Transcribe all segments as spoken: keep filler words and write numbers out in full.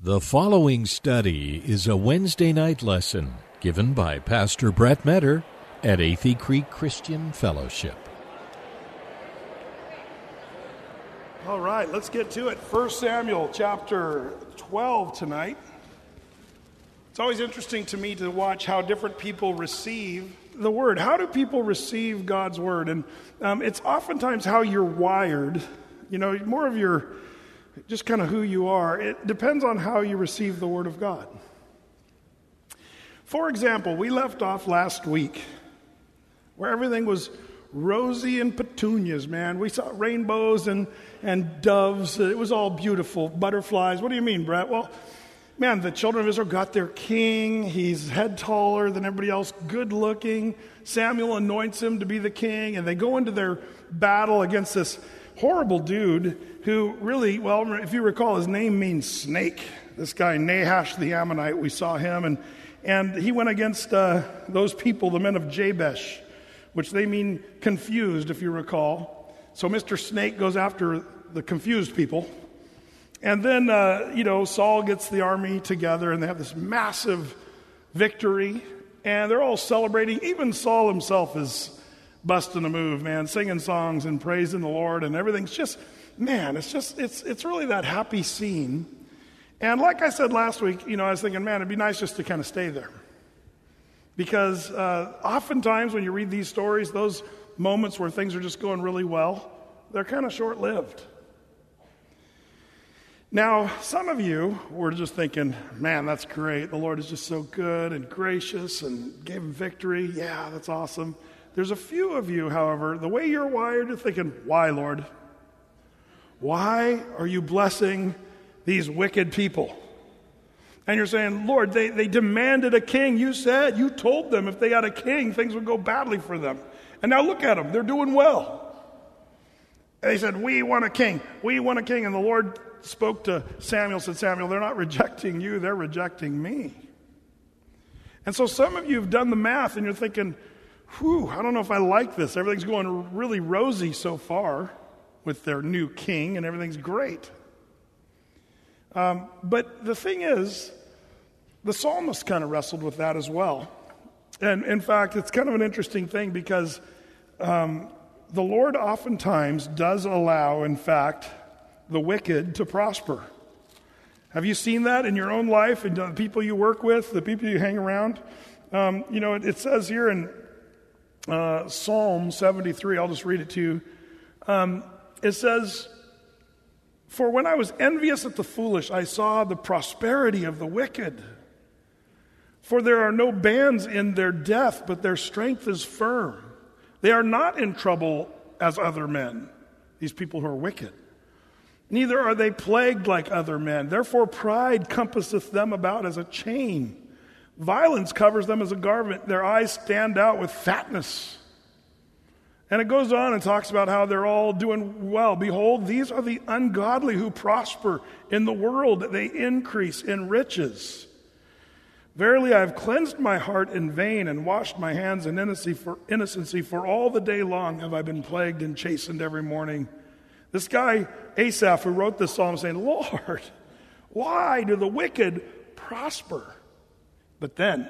The following study is a Wednesday night lesson given by Pastor Brett Metter at Athey Creek Christian Fellowship. All right, let's get to it. First Samuel chapter twelve tonight. It's always interesting to me to watch how different people receive the Word. How do people receive God's Word? And um, it's oftentimes how you're wired, you know, more of your, just kind of who you are. It depends on how you receive the Word of God. For example, we left off last week where everything was rosy and petunias, man. We saw rainbows and, and doves. It was all beautiful. Butterflies. What do you mean, Brett? Well, man, the children of Israel got their king. He's head taller than everybody else, good looking. Samuel anoints him to be the king, and they go into their battle against this horrible dude who really, well, if you recall, his name means snake. This guy, Nahash the Ammonite, we saw him, and, and he went against uh, those people, the men of Jabesh, which they mean confused, if you recall. So Mister Snake goes after the confused people. And then, uh, you know, Saul gets the army together, and they have this massive victory, and they're all celebrating. Even Saul himself is busting a move, man, singing songs and praising the Lord, and everything's just, man, it's just, it's it's really that happy scene. And like I said last week, you know, I was thinking, man, it'd be nice just to kind of stay there. Because uh, oftentimes when you read these stories, those moments where things are just going really well, they're kind of short-lived. Now, some of you were just thinking, man, that's great. The Lord is just so good and gracious and gave him victory. Yeah, that's awesome. There's a few of you, however, the way you're wired, you're thinking, why, Lord? Why are you blessing these wicked people? And you're saying, Lord, they, they demanded a king. You said, you told them if they had a king, things would go badly for them. And now look at them. They're doing well. And they said, we want a king. We want a king. And the Lord spoke to Samuel, said, Samuel, they're not rejecting you. They're rejecting me. And so some of you have done the math, and you're thinking, whew, I don't know if I like this. Everything's going really rosy so far with their new king, and everything's great. Um, but the thing is, the psalmist kind of wrestled with that as well. And in fact, it's kind of an interesting thing because um, the Lord oftentimes does allow, in fact, the wicked to prosper. Have you seen that in your own life and the people you work with, the people you hang around? Um, you know, it, it says here in uh, Psalm seventy-three, I'll just read it to you. Um, it says, for when I was envious at the foolish, I saw the prosperity of the wicked. For there are no bands in their death, but their strength is firm. They are not in trouble as other men, these people who are wicked. Neither are they plagued like other men. Therefore pride compasseth them about as a chain. Violence covers them as a garment. Their eyes stand out with fatness. And it goes on and talks about how they're all doing well. Behold, these are the ungodly who prosper in the world. They increase in riches. Verily, I have cleansed my heart in vain and washed my hands in innocency for, innocency. For all the day long have I been plagued and chastened every morning. This guy, Asaph, who wrote this psalm, saying, Lord, why do the wicked prosper? But then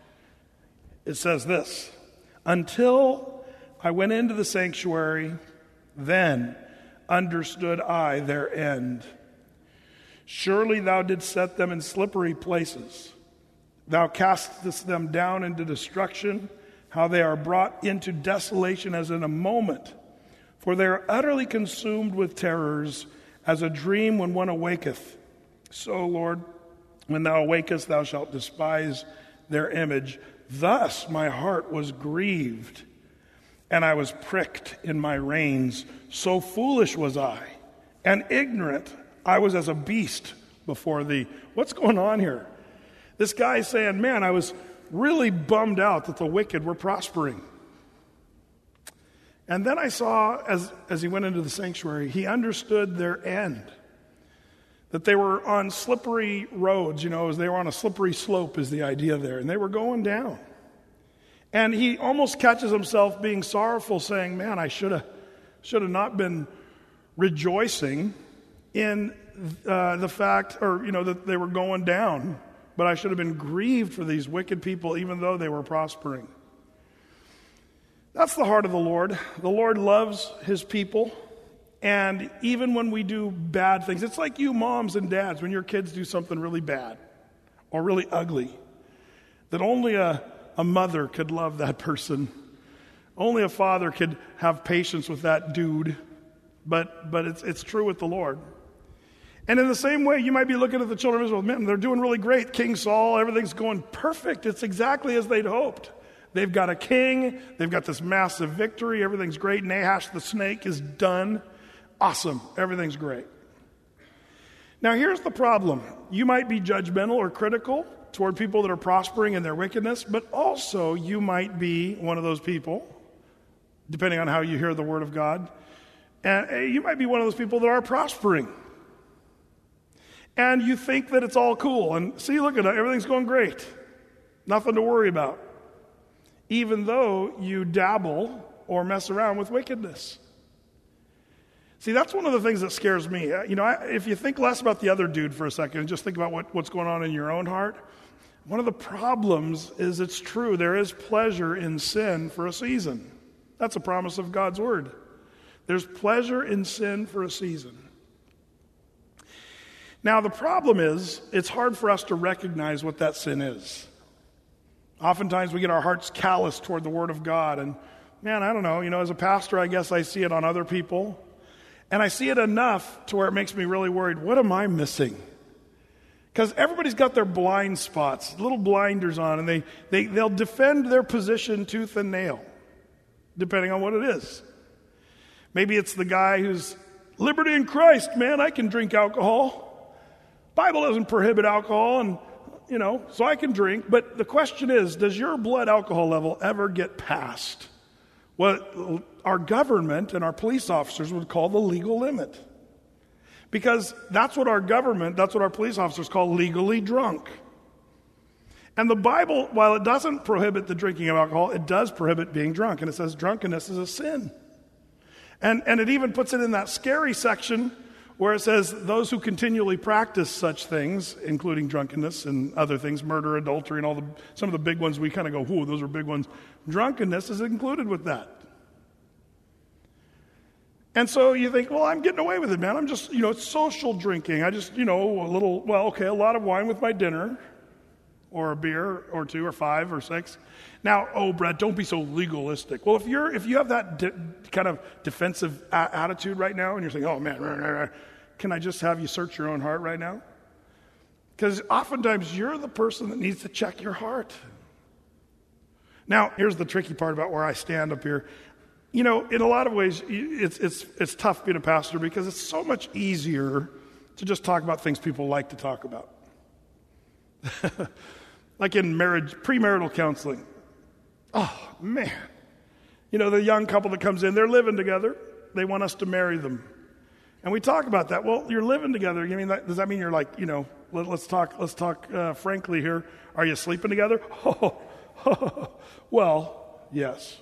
it says this, until I went into the sanctuary, then understood I their end. Surely thou didst set them in slippery places. Thou castest them down into destruction, how they are brought into desolation as in a moment. For they are utterly consumed with terrors, as a dream when one awaketh. So, Lord, when thou awakest, thou shalt despise their image. Thus my heart was grieved, and I was pricked in my reins. So foolish was I, and ignorant I was as a beast before thee. What's going on here? This guy's saying, man, I was really bummed out that the wicked were prospering. And then I saw, as, as he went into the sanctuary, he understood their end. That they were on slippery roads, you know, as they were on a slippery slope is the idea there. And they were going down. And he almost catches himself being sorrowful, saying, man, I should have should have not been rejoicing in uh, the fact, or, you know, that they were going down, but I should have been grieved for these wicked people even though they were prospering. That's the heart of the Lord. The Lord loves his people. And even when we do bad things, it's like you moms and dads, when your kids do something really bad or really ugly, that only a, a mother could love that person. Only a father could have patience with that dude. But but it's it's true with the Lord. And in the same way, you might be looking at the children of Israel, man, they're doing really great. King Saul, everything's going perfect. It's exactly as they'd hoped. They've got a king. They've got this massive victory. Everything's great. Nahash the snake is done. Awesome. Everything's great. Now, here's the problem. You might be judgmental or critical toward people that are prospering in their wickedness, but also you might be one of those people, depending on how you hear the word of God, and you might be one of those people that are prospering. And you think that it's all cool. And see, look at it. Everything's going great. Nothing to worry about. Even though you dabble or mess around with wickedness. See, that's one of the things that scares me. You know, I, if you think less about the other dude for a second and just think about what, what's going on in your own heart, one of the problems is it's true. There is pleasure in sin for a season. That's a promise of God's word. There's pleasure in sin for a season. Now, the problem is it's hard for us to recognize what that sin is. Oftentimes we get our hearts callous toward the Word of God. And man, I don't know, you know, as a pastor, I guess I see it on other people. And I see it enough to where it makes me really worried. What am I missing? Because everybody's got their blind spots, little blinders on, and they, they, they'll defend their position tooth and nail, depending on what it is. Maybe it's the guy who's, liberty in Christ, man, I can drink alcohol. Bible doesn't prohibit alcohol, and you know, so I can drink, but the question is, does your blood alcohol level ever get past what our government and our police officers would call the legal limit? Because that's what our government, that's what our police officers call legally drunk. And the Bible, while it doesn't prohibit the drinking of alcohol, it does prohibit being drunk, and it says drunkenness is a sin. And, and it even puts it in that scary section where it says those who continually practice such things, including drunkenness and other things, murder, adultery, and all the some of the big ones, we kind of go, whoo, those are big ones. Drunkenness is included with that. And so you think, well, I'm getting away with it, man. I'm just, you know, it's social drinking. I just, you know, a little, well, okay, a lot of wine with my dinner, or a beer or two or five or six. Now, oh, Brett, don't be so legalistic. Well, if you're if you have that de- kind of defensive a- attitude right now, and you're saying, oh man, rah, rah, rah, can I just have you search your own heart right now? Because oftentimes you're the person that needs to check your heart. Now, here's the tricky part about where I stand up here. You know, in a lot of ways, it's it's it's tough being a pastor because it's so much easier to just talk about things people like to talk about. Like in marriage, premarital counseling. Oh, man. You know, the young couple that comes in, they're living together. They want us to marry them. And we talk about that. Well, you're living together. You mean that, does that mean you're like, you know, let, let's talk let's talk uh, frankly here. Are you sleeping together? Oh, oh, well, yes.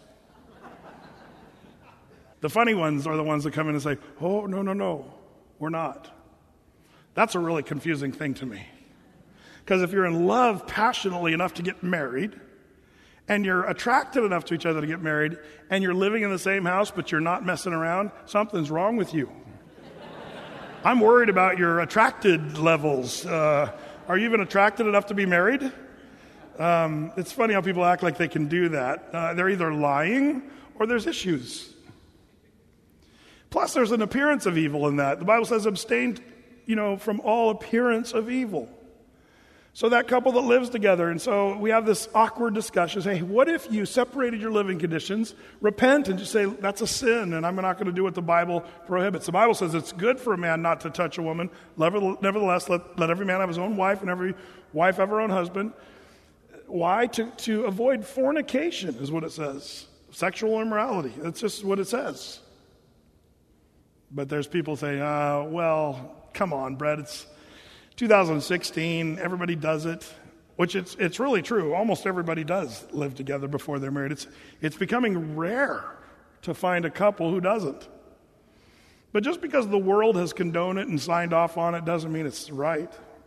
The funny ones are the ones that come in and say, oh, no, no, no, we're not. That's a really confusing thing to me. Because if you're in love passionately enough to get married, and you're attracted enough to each other to get married, and you're living in the same house, but you're not messing around, something's wrong with you. I'm worried about your attracted levels. Uh, are you even attracted enough to be married? Um, it's funny how people act like they can do that. Uh, they're either lying or there's issues. Plus, there's an appearance of evil in that. The Bible says abstain, you know, from all appearance of evil. So that couple that lives together, and so we have this awkward discussion. Say, hey, what if you separated your living conditions, repent, and just say, that's a sin, and I'm not going to do what the Bible prohibits. The Bible says it's good for a man not to touch a woman. Nevertheless, let, let every man have his own wife, and every wife have her own husband. Why? To, to avoid fornication is what it says. Sexual immorality. That's just what it says. But there's people saying, uh, well, come on, Brett, it's two thousand sixteen, everybody does it, which it's it's really true. Almost everybody does live together before they're married. It's it's becoming rare to find a couple who doesn't. But just because the world has condoned it and signed off on it doesn't mean it's right.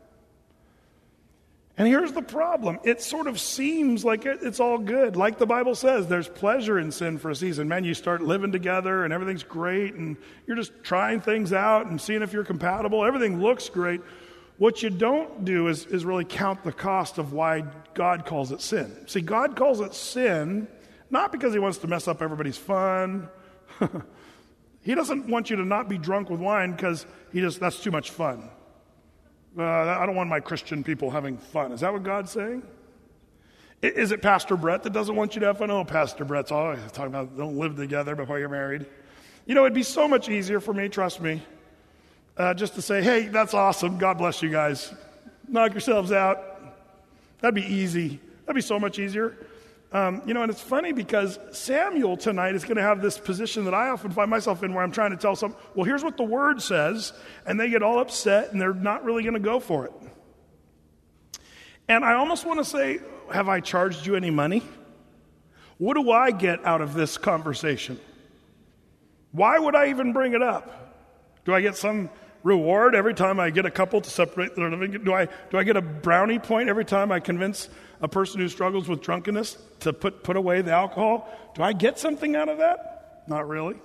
And here's the problem. It sort of seems like it, it's all good. Like the Bible says, there's pleasure in sin for a season. Man, you start living together and everything's great and you're just trying things out and seeing if you're compatible. Everything looks great. What you don't do is, is really count the cost of why God calls it sin. See, God calls it sin not because he wants to mess up everybody's fun. He doesn't want you to not be drunk with wine because he just that's too much fun. Uh, I don't want my Christian people having fun. Is that what God's saying? Is it Pastor Brett that doesn't want you to have fun? Oh, Pastor Brett's always talking about don't live together before you're married. You know, it'd be so much easier for me, trust me, uh, just to say, hey, that's awesome. God bless you guys. Knock yourselves out. That'd be easy. That'd be so much easier. Um, you know, and it's funny because Samuel tonight is going to have this position that I often find myself in where I'm trying to tell some, well, here's what the word says, and they get all upset and they're not really going to go for it. And I almost want to say, have I charged you any money? What do I get out of this conversation? Why would I even bring it up? Do I get some reward every time I get a couple to separate their living? Do I, do I get a brownie point every time I convince a person who struggles with drunkenness to put, put away the alcohol? Do I get something out of that? Not really.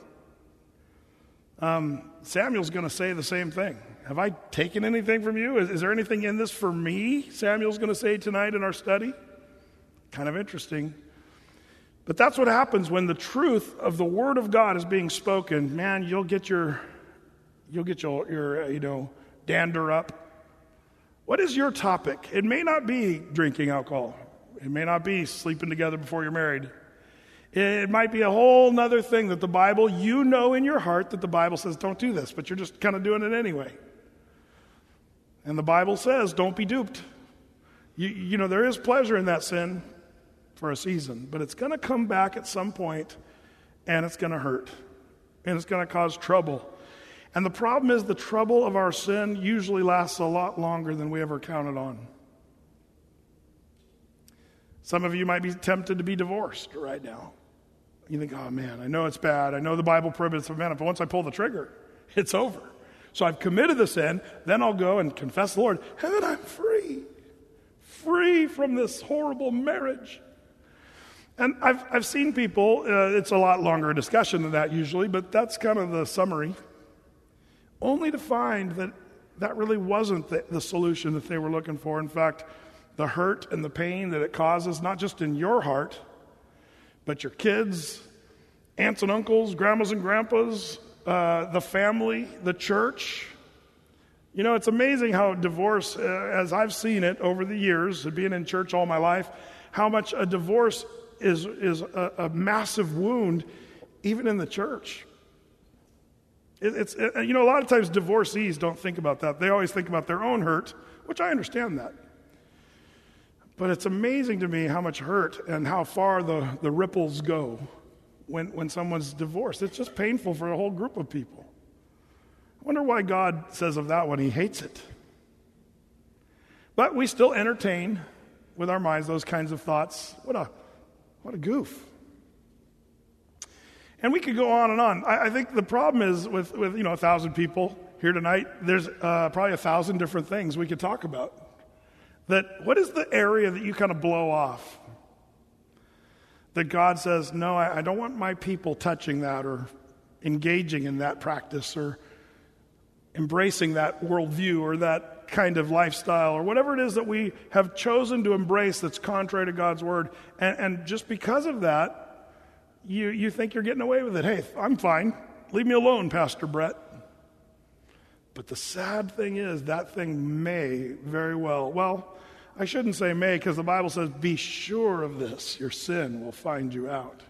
Um, Samuel's going to say the same thing. Have I taken anything from you? Is, is there anything in this for me? Samuel's going to say tonight in our study. Kind of interesting. But that's what happens when the truth of the Word of God is being spoken. Man, you'll get your, you'll get your, your uh, you know, dander up. What is your topic? It may not be drinking alcohol. It may not be sleeping together before you're married. It might be a whole other thing that the Bible, you know in your heart that the Bible says don't do this, but you're just kind of doing it anyway. And the Bible says don't be duped. You, you know, there is pleasure in that sin for a season, but it's going to come back at some point and it's going to hurt and it's going to cause trouble. And the problem is the trouble of our sin usually lasts a lot longer than we ever counted on. Some of you might be tempted to be divorced right now. You think, oh man, I know it's bad. I know the Bible prohibits it, man, but once I pull the trigger, it's over. So I've committed the sin, then I'll go and confess the Lord, and then I'm free. Free from this horrible marriage. And I've, I've seen people, uh, it's a lot longer discussion than that usually, but that's kind of the summary. Only to find that that really wasn't the, the solution that they were looking for. In fact, the hurt and the pain that it causes, not just in your heart, but your kids, aunts and uncles, grandmas and grandpas, uh, the family, the church. You know, it's amazing how divorce, uh, as I've seen it over the years, being in church all my life, how much a divorce is, is a, a massive wound, even in the church. It's, it, you know, a lot of times divorcees don't think about that. They always think about their own hurt, which I understand that. But it's amazing to me how much hurt and how far the, the ripples go when, when someone's divorced. It's just painful for a whole group of people. I wonder why God says of that one he hates it. But we still entertain with our minds those kinds of thoughts. What a, what a goof. And we could go on and on. I, I think the problem is with, with, you know, a thousand people here tonight, there's uh, probably a thousand different things we could talk about. That what is the area that you kind of blow off? That God says, no, I, I don't want my people touching that or engaging in that practice or embracing that worldview or that kind of lifestyle or whatever it is that we have chosen to embrace that's contrary to God's word. And, and just because of that, You you think you're getting away with it. Hey, I'm fine. Leave me alone, Pastor Brett. But the sad thing is that thing may very well, well, I shouldn't say may because the Bible says be sure of this. Your sin will find you out.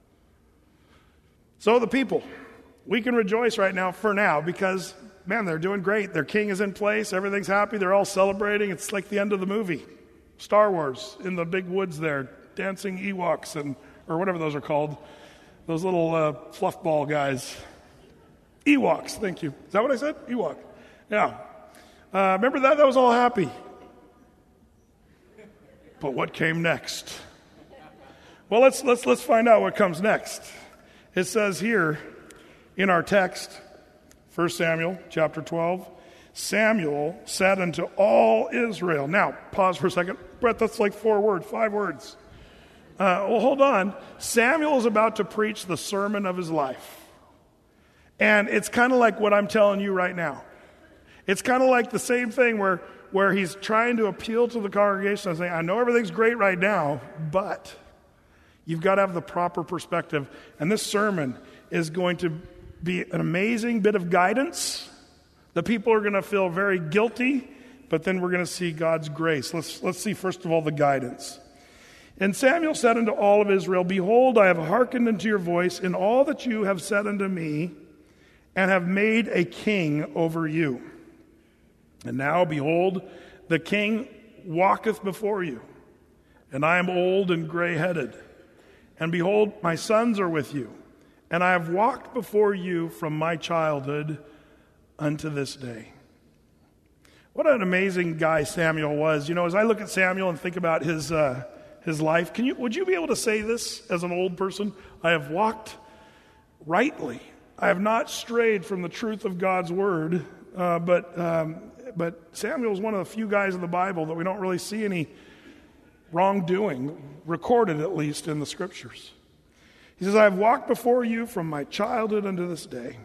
So the people, we can rejoice right now for now because, man, they're doing great. Their king is in place. Everything's happy. They're all celebrating. It's like the end of the movie. Star Wars in the big woods there, dancing Ewoks and or whatever those are called, those little uh, fluff ball guys. Ewoks, thank you. Is that what I said? Ewok. Yeah. Uh, remember that? That was all happy. But what came next? Well, let's let's let's find out what comes next. It says here in our text, First Samuel chapter twelve. Samuel said unto all Israel. Now, pause for a second. Brett, that's like four words, five words. Uh, well, hold on. Samuel is about to preach the sermon of his life. And it's kind of like what I'm telling you right now. It's kind of like the same thing where, where he's trying to appeal to the congregation and saying, I know everything's great right now, but you've got to have the proper perspective. And this sermon is going to be an amazing bit of guidance. The people are going to feel very guilty, but then we're going to see God's grace. Let's, let's see, first of all, the guidance. And Samuel said unto all of Israel, Behold, I have hearkened unto your voice in all that you have said unto me, and have made a king over you. And now, behold, the king walketh before you, and I am old and gray-headed. And behold, my sons are with you, and I have walked before you from my childhood unto this day. What an amazing guy Samuel was. You know, as I look at Samuel and think about his uh, his life, can you would you be able to say this as an old person? I have walked rightly. I have not strayed from the truth of God's word. Uh, but um, but Samuel is one of the few guys in the Bible that we don't really see any wrongdoing recorded, at least in the scriptures. He says, I have walked before you from my childhood unto this day.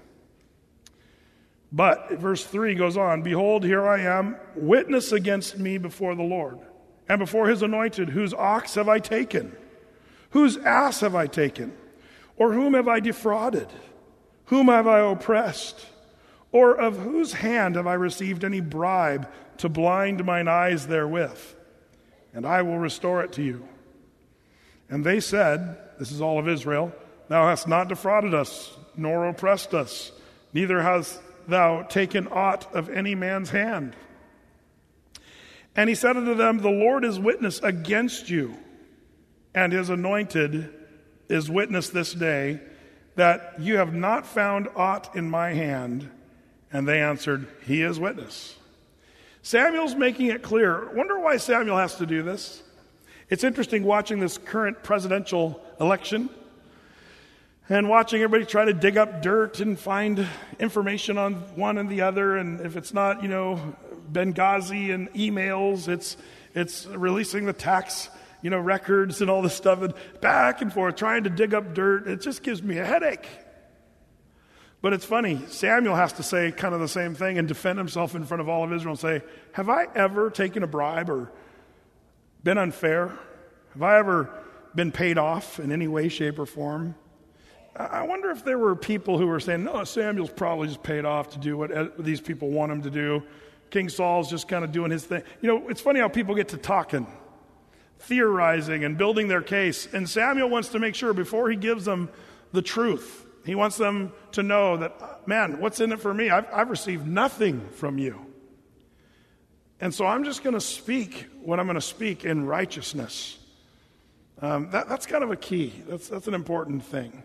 But, verse three goes on, Behold, here I am, witness against me before the Lord, and before his anointed, whose ox have I taken? Whose ass have I taken? Or whom have I defrauded? Whom have I oppressed? Or of whose hand have I received any bribe to blind mine eyes therewith? And I will restore it to you. And they said, this is all of Israel, Thou hast not defrauded us, nor oppressed us, neither hast thou taken aught of any man's hand. And he said unto them, The Lord is witness against you, and his anointed is witness this day, that you have not found aught in my hand. And they answered, He is witness. Samuel's making it clear. Wonder why Samuel has to do this? It's interesting watching this current presidential election and watching everybody try to dig up dirt and find information on one and the other. And if it's not, you know, Benghazi and emails, it's it's releasing the tax, you know, records and all this stuff, and back and forth, trying to dig up dirt. It just gives me a headache. But it's funny, Samuel has to say kind of the same thing and defend himself in front of all of Israel and say, have I ever taken a bribe or been unfair? Have I ever been paid off in any way, shape, or form? I wonder if there were people who were saying, no, Samuel's probably just paid off to do what these people want him to do. King Saul's just kind of doing his thing. You know, it's funny how people get to talking, theorizing, and building their case. And Samuel wants to make sure before he gives them the truth, he wants them to know that, man, what's in it for me? I've, I've received nothing from you. And so I'm just going to speak what I'm going to speak in righteousness. Um, that, that's kind of a key. That's, that's an important thing.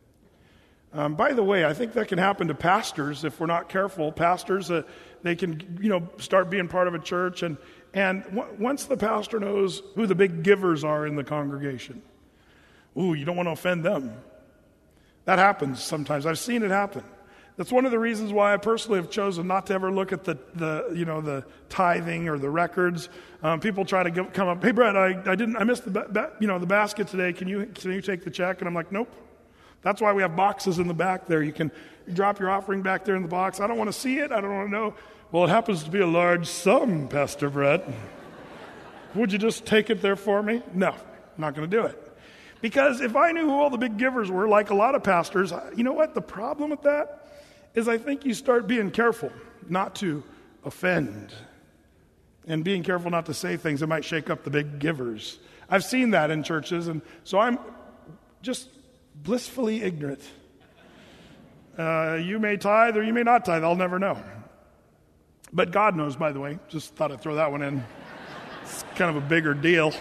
Um, by the way, I think that can happen to pastors if we're not careful. Pastors, uh, they can, you know, start being part of a church, and and w- once the pastor knows who the big givers are in the congregation, ooh, you don't want to offend them. That happens sometimes. I've seen it happen. That's one of the reasons why I personally have chosen not to ever look at the, the you know, the tithing or the records. Um, people try to give, come up, hey, Brett, I, I didn't, I missed the, ba- ba- you know, the basket today. Can you, can you take the check? And I'm like, nope. That's why we have boxes in the back there. You can drop your offering back there in the box. I don't want to see it. I don't want to know. Well, it happens to be a large sum, Pastor Brett. Would you just take it there for me? No, I'm not going to do it. Because if I knew who all the big givers were, like a lot of pastors, you know what? The problem with that is I think you start being careful not to offend and being careful not to say things that might shake up the big givers. I've seen that in churches, and so I'm just blissfully ignorant. Uh, you may tithe or you may not tithe. I'll never know. But God knows, by the way. Just thought I'd throw that one in. It's kind of a bigger deal.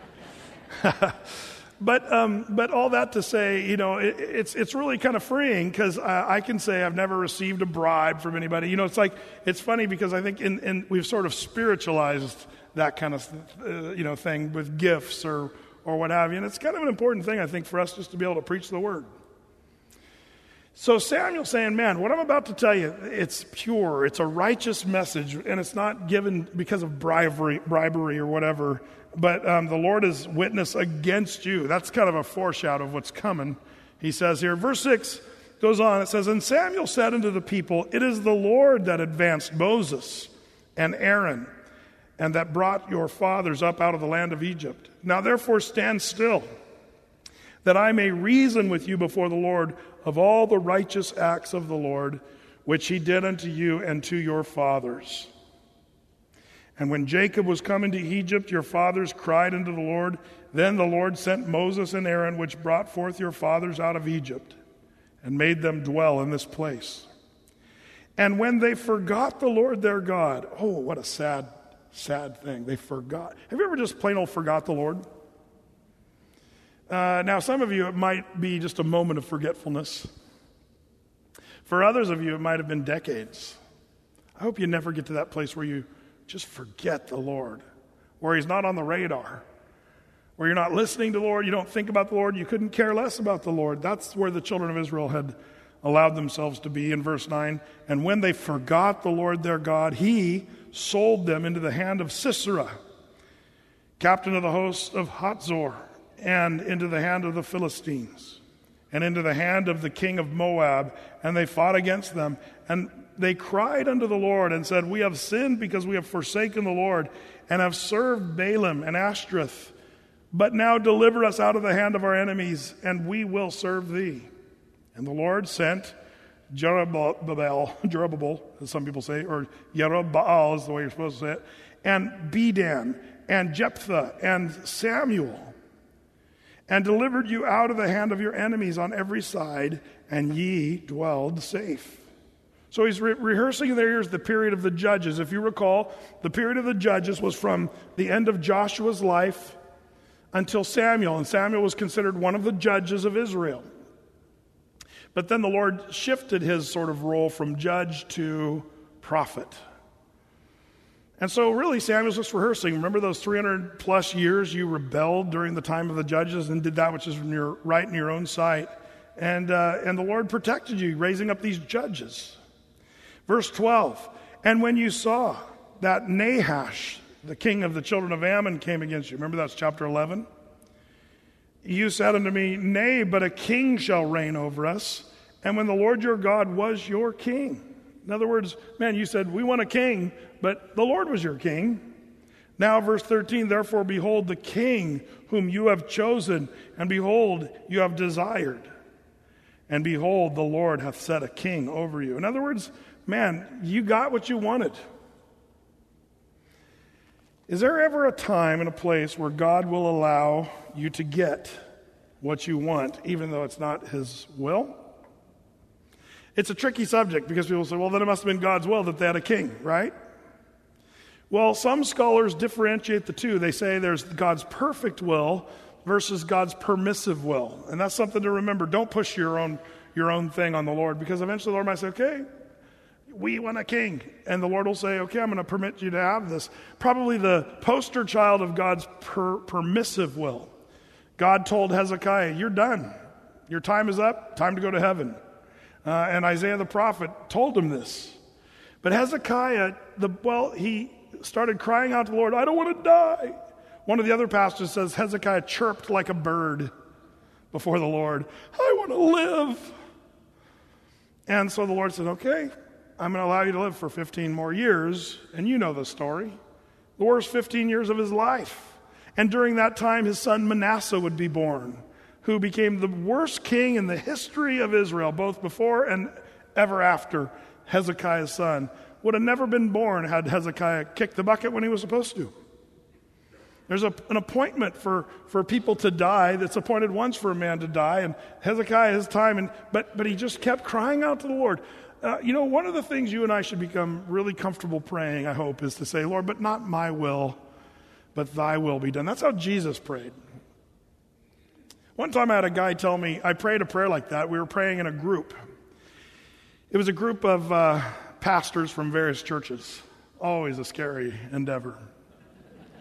But um, but all that to say, you know, it, it's it's really kind of freeing because uh, I can say I've never received a bribe from anybody. You know, it's like, it's funny because I think in, in we've sort of spiritualized that kind of, uh, you know, thing with gifts or or what have you. And it's kind of an important thing, I think, for us just to be able to preach the word. So Samuel's saying, man, what I'm about to tell you, it's pure. It's a righteous message, and it's not given because of bribery, bribery or whatever. But um, the Lord is witness against you. That's kind of a foreshadow of what's coming. He says here, verse six goes on. It says, and Samuel said unto the people, it is the Lord that advanced Moses and Aaron, and that brought your fathers up out of the land of Egypt. Now therefore stand still, that I may reason with you before the Lord of all the righteous acts of the Lord, which he did unto you and to your fathers. And when Jacob was come into Egypt, your fathers cried unto the Lord. Then the Lord sent Moses and Aaron, which brought forth your fathers out of Egypt, and made them dwell in this place. And when they forgot the Lord their God, oh, what a sad, sad thing. They forgot. Have you ever just plain old forgot the Lord? Uh, now, some of you, it might be just a moment of forgetfulness. For others of you, it might have been decades. I hope you never get to that place where you just forget the Lord, where he's not on the radar, where you're not listening to the Lord, you don't think about the Lord, you couldn't care less about the Lord. That's where the children of Israel had allowed themselves to be in verse nine. And when they forgot the Lord their God, he sold them into the hand of Sisera, captain of the host of Hatzor, and into the hand of the Philistines, and into the hand of the king of Moab, and they fought against them. And they cried unto the Lord and said, we have sinned because we have forsaken the Lord and have served Balaam and Ashtoreth. But now deliver us out of the hand of our enemies, and we will serve thee. And the Lord sent Jerubbaal, Jerubbaal, as some people say, or Jerubbaal is the way you're supposed to say it, and Bedan, and Jephthah, and Samuel, and delivered you out of the hand of your enemies on every side, and ye dwelled safe. So he's re- rehearsing there is the period of the judges. If you recall, the period of the judges was from the end of Joshua's life until Samuel, and Samuel was considered one of the judges of Israel. But then the Lord shifted his sort of role from judge to prophet. And so really Samuel's just rehearsing. Remember those three hundred plus years you rebelled during the time of the judges and did that which is in your right in your own sight. And, uh, and the Lord protected you, raising up these judges. Verse twelve, and when you saw that Nahash, the king of the children of Ammon, came against you. Remember that's chapter eleven? You said unto me, nay, but a king shall reign over us. And when the Lord your God was your king. In other words, man, you said, we want a king, but the Lord was your king. Now, verse thirteen, therefore, behold, the king whom you have chosen, and behold, you have desired. And behold, the Lord hath set a king over you. In other words, man, you got what you wanted. Is there ever a time and a place where God will allow you to get what you want, even though it's not his will? It's a tricky subject because people say, well, then it must have been God's will that they had a king, right? Well, some scholars differentiate the two. They say there's God's perfect will versus God's permissive will. And that's something to remember. Don't push your own your own thing on the Lord, because eventually the Lord might say, okay, we want a king. And the Lord will say, okay, I'm going to permit you to have this. Probably the poster child of God's per- permissive will. God told Hezekiah, you're done. Your time is up. Time to go to heaven. Uh, and Isaiah the prophet told him this. But Hezekiah, the well, he started crying out to the Lord, I don't want to die. One of the other pastors says Hezekiah chirped like a bird before the Lord. I want to live. And so the Lord said, okay, I'm going to allow you to live for fifteen more years. And you know the story. The worst fifteen years of his life. And during that time, his son Manasseh would be born, who became the worst king in the history of Israel, both before and ever after Hezekiah's son. Would have never been born had Hezekiah kicked the bucket when he was supposed to. There's a, an appointment for, for people to die that's appointed once for a man to die, and Hezekiah his time, and but but he just kept crying out to the Lord. Uh, you know, one of the things you and I should become really comfortable praying, I hope, is to say, Lord, but not my will, but thy will be done. That's how Jesus prayed. One time I had a guy tell me, I prayed a prayer like that. We were praying in a group. It was a group of uh, pastors from various churches. Always a scary endeavor.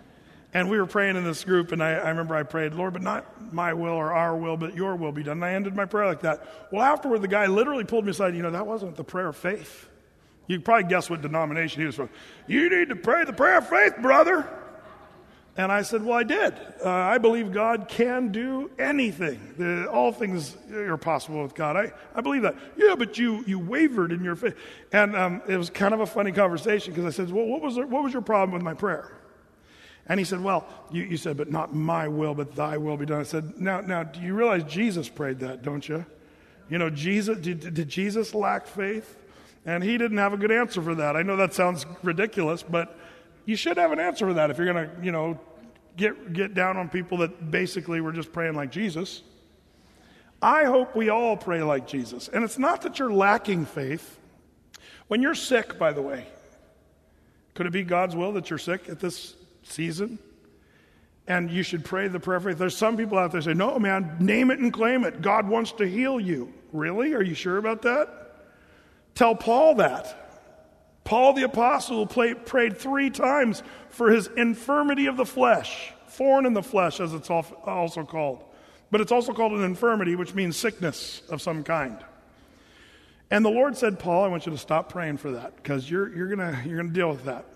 And we were praying in this group, and I, I remember I prayed, Lord, but not my will or our will, but your will be done. And I ended my prayer like that. Well, afterward, the guy literally pulled me aside. You know, that wasn't the prayer of faith. You can probably guess what denomination he was from. You need to pray the prayer of faith, brother. And I said, well, I did. Uh, I believe God can do anything. The, all things are possible with God. I, I believe that. Yeah, but you you wavered in your faith. And um, it was kind of a funny conversation because I said, well, what was, there, what was your problem with my prayer? And he said, well, you, you said, but not my will, but thy will be done. I said, now, now, do you realize Jesus prayed that, don't you? You know, Jesus, did, did Jesus lack faith? And he didn't have a good answer for that. I know that sounds ridiculous, but you should have an answer for that if you're going to, you know, get get down on people that basically were just praying like Jesus. I hope we all pray like Jesus. And it's not that you're lacking faith. When you're sick, by the way, could it be God's will that you're sick at this season? And you should pray the prayer of faith. There's some people out there say, no, man, name it and claim it. God wants to heal you. Really? Are you sure about that? Tell Paul that. Paul the apostle play, prayed three times for his infirmity of the flesh, thorn in the flesh as it's also called. But it's also called an infirmity, which means sickness of some kind. And the Lord said, Paul, I want you to stop praying for that because you're, you're going you're gonna deal with that.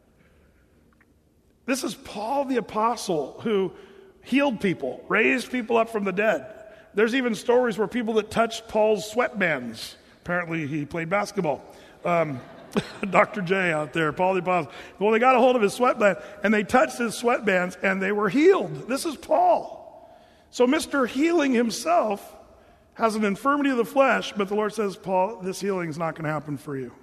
This is Paul the apostle who healed people, raised people up from the dead. There's even stories where people that touched Paul's sweatbands. Apparently, he played basketball. Um, Doctor J out there, Paul the Apostle. Well, they got a hold of his sweatband, and they touched his sweatbands, and they were healed. This is Paul. So Mister Healing himself has an infirmity of the flesh, but the Lord says, Paul, this healing is not going to happen for you.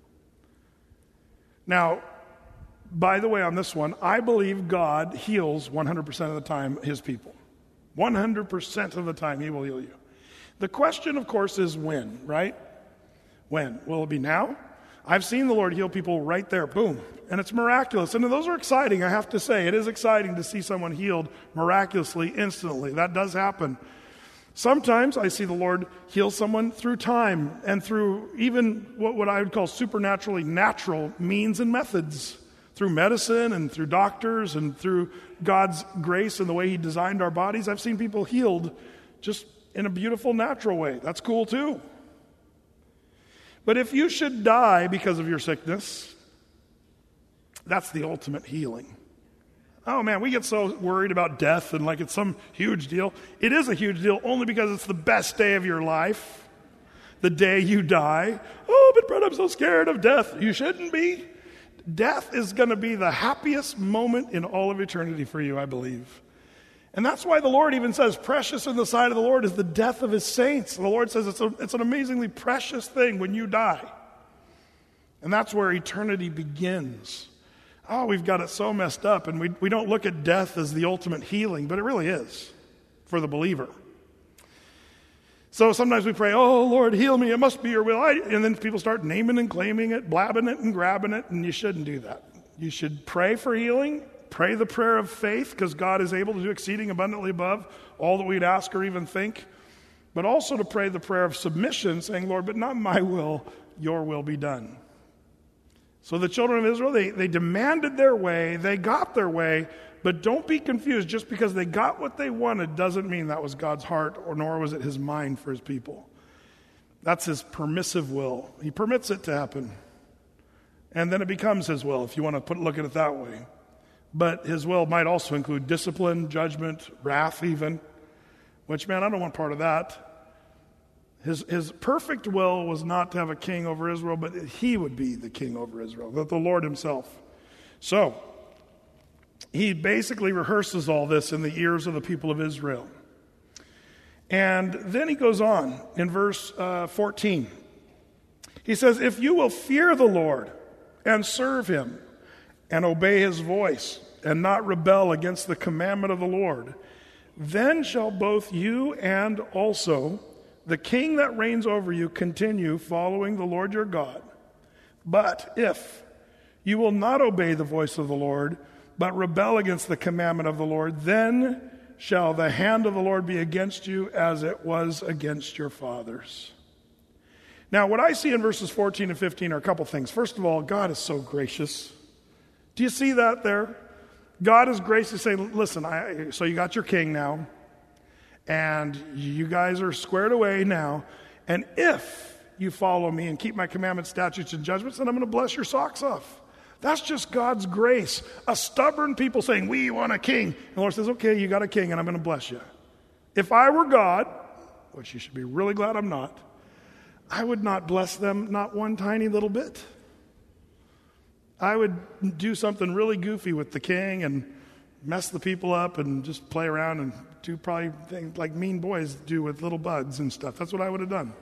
Now, by the way, on this one, I believe God heals one hundred percent of the time his people. one hundred percent of the time he will heal you. The question, of course, is when, right? When? Will it be now? I've seen the Lord heal people right there, boom. And it's miraculous. And those are exciting, I have to say. It is exciting to see someone healed miraculously, instantly. That does happen. Sometimes I see the Lord heal someone through time and through even what, what I would call supernaturally natural means and methods. Through medicine and through doctors and through God's grace and the way he designed our bodies. I've seen people healed just in a beautiful, natural way. That's cool too. But if you should die because of your sickness, that's the ultimate healing. Oh man, we get so worried about death and like it's some huge deal. It is a huge deal only because it's the best day of your life. The day you die. Oh, but Brett, I'm so scared of death. You shouldn't be. Death is going to be the happiest moment in all of eternity for you, I believe. And that's why the Lord even says, precious in the sight of the Lord is the death of his saints. And the Lord says it's, a, it's an amazingly precious thing when you die. And that's where eternity begins. Oh, we've got it so messed up, and we, we don't look at death as the ultimate healing, but it really is for the believer. So sometimes we pray, oh, Lord, heal me, it must be your will. I, and then people start naming and claiming it, blabbing it and grabbing it, and you shouldn't do that. You should pray for healing. Pray the prayer of faith because God is able to do exceeding abundantly above all that we'd ask or even think. But also to pray the prayer of submission, saying, Lord, but not my will, your will be done. So the children of Israel, they, they demanded their way, they got their way, but don't be confused. Just because they got what they wanted doesn't mean that was God's heart, or nor was it his mind for his people. That's his permissive will. He permits it to happen. And then it becomes his will, if you want to put look at it that way. But his will might also include discipline, judgment, wrath even, which, man, I don't want part of that. His, his perfect will was not to have a king over Israel, but he would be the king over Israel, that the Lord himself. So, he basically rehearses all this in the ears of the people of Israel. And then he goes on in verse uh, fourteen. He says, if you will fear the Lord and serve him, and obey his voice, and not rebel against the commandment of the Lord, then shall both you and also the king that reigns over you continue following the Lord your God. But if you will not obey the voice of the Lord, but rebel against the commandment of the Lord, then shall the hand of the Lord be against you as it was against your fathers. Now, what I see in verses fourteen and fifteen are a couple things. First of all, God is so gracious. Do you see that there? God is graciously saying, listen, I, so you got your king now, and you guys are squared away now, and if you follow me and keep my commandments, statutes, and judgments, then I'm going to bless your socks off. That's just God's grace. A stubborn people saying, we want a king. And the Lord says, okay, you got a king, and I'm going to bless you. If I were God, which you should be really glad I'm not, I would not bless them not one tiny little bit. I would do something really goofy with the king and mess the people up and just play around and do probably things like mean boys do with little bugs and stuff. That's what I would have done.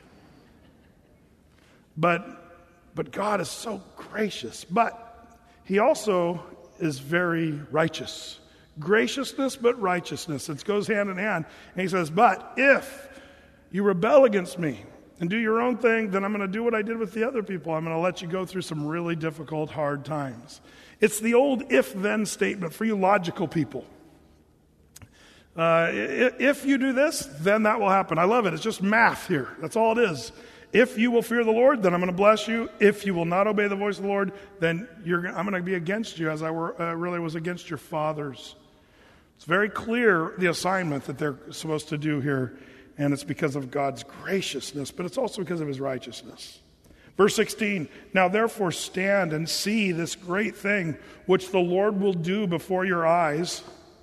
But, but God is so gracious. But he also is very righteous. Graciousness, but righteousness. It goes hand in hand. And he says, but if you rebel against me and do your own thing, then I'm going to do what I did with the other people. I'm going to let you go through some really difficult, hard times. It's the old if-then statement for you logical people. Uh, if you do this, then that will happen. I love it. It's just math here. That's all it is. If you will fear the Lord, then I'm going to bless you. If you will not obey the voice of the Lord, then you're, I'm going to be against you as I were, uh, really was against your fathers. It's very clear the assignment that they're supposed to do here, and it's because of God's graciousness, but it's also because of his righteousness. Verse sixteen, now therefore stand and see this great thing which the Lord will do before your eyes.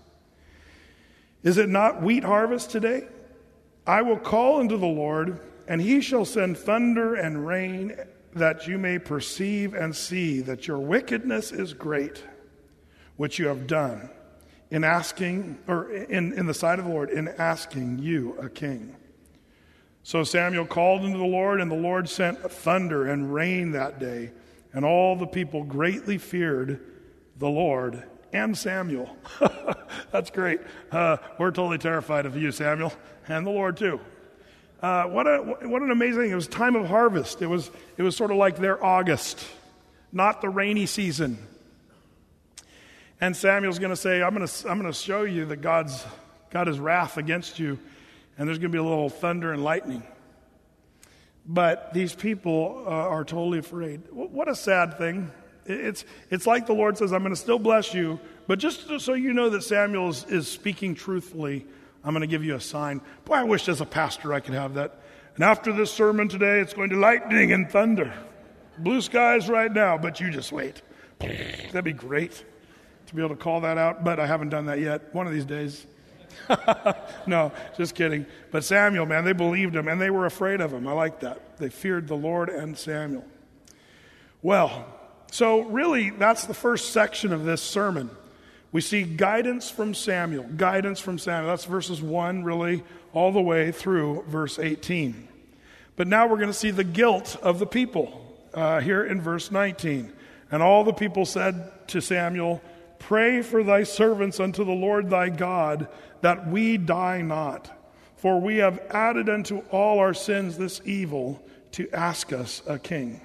Is it not wheat harvest today? I will call unto the Lord, and he shall send thunder and rain, that you may perceive and see that your wickedness is great, which you have done in asking, or in, in the sight of the Lord, in asking you a king. So Samuel called unto the Lord, and the Lord sent thunder and rain that day, and all the people greatly feared the Lord and Samuel. That's great. Uh, we're totally terrified of you, Samuel, and the Lord too. Uh, what a what an amazing! It was time of harvest. It was it was sort of like their August, not the rainy season. And Samuel's going to say, "I'm going to I'm going to show you that God's got His wrath against you, and there's going to be a little thunder and lightning." But these people uh, are totally afraid. What a sad thing! It's it's like the Lord says, "I'm going to still bless you, but just so you know that Samuel is, is speaking truthfully, I'm going to give you a sign." Boy, I wish as a pastor I could have that. And after this sermon today, it's going to lightning and thunder. Blue skies right now, but you just wait. That'd be great to be able to call that out, but I haven't done that yet. One of these days. No, just kidding. But Samuel, man, they believed him, and they were afraid of him. I like that. They feared the Lord and Samuel. Well, so really, that's the first section of this sermon. We see guidance from Samuel, guidance from Samuel. That's verses one, really, all the way through verse eighteen. But now we're going to see the guilt of the people uh, here in verse nineteen. And all the people said to Samuel, "Pray for thy servants unto the Lord thy God, that we die not. For we have added unto all our sins this evil, to ask us a king."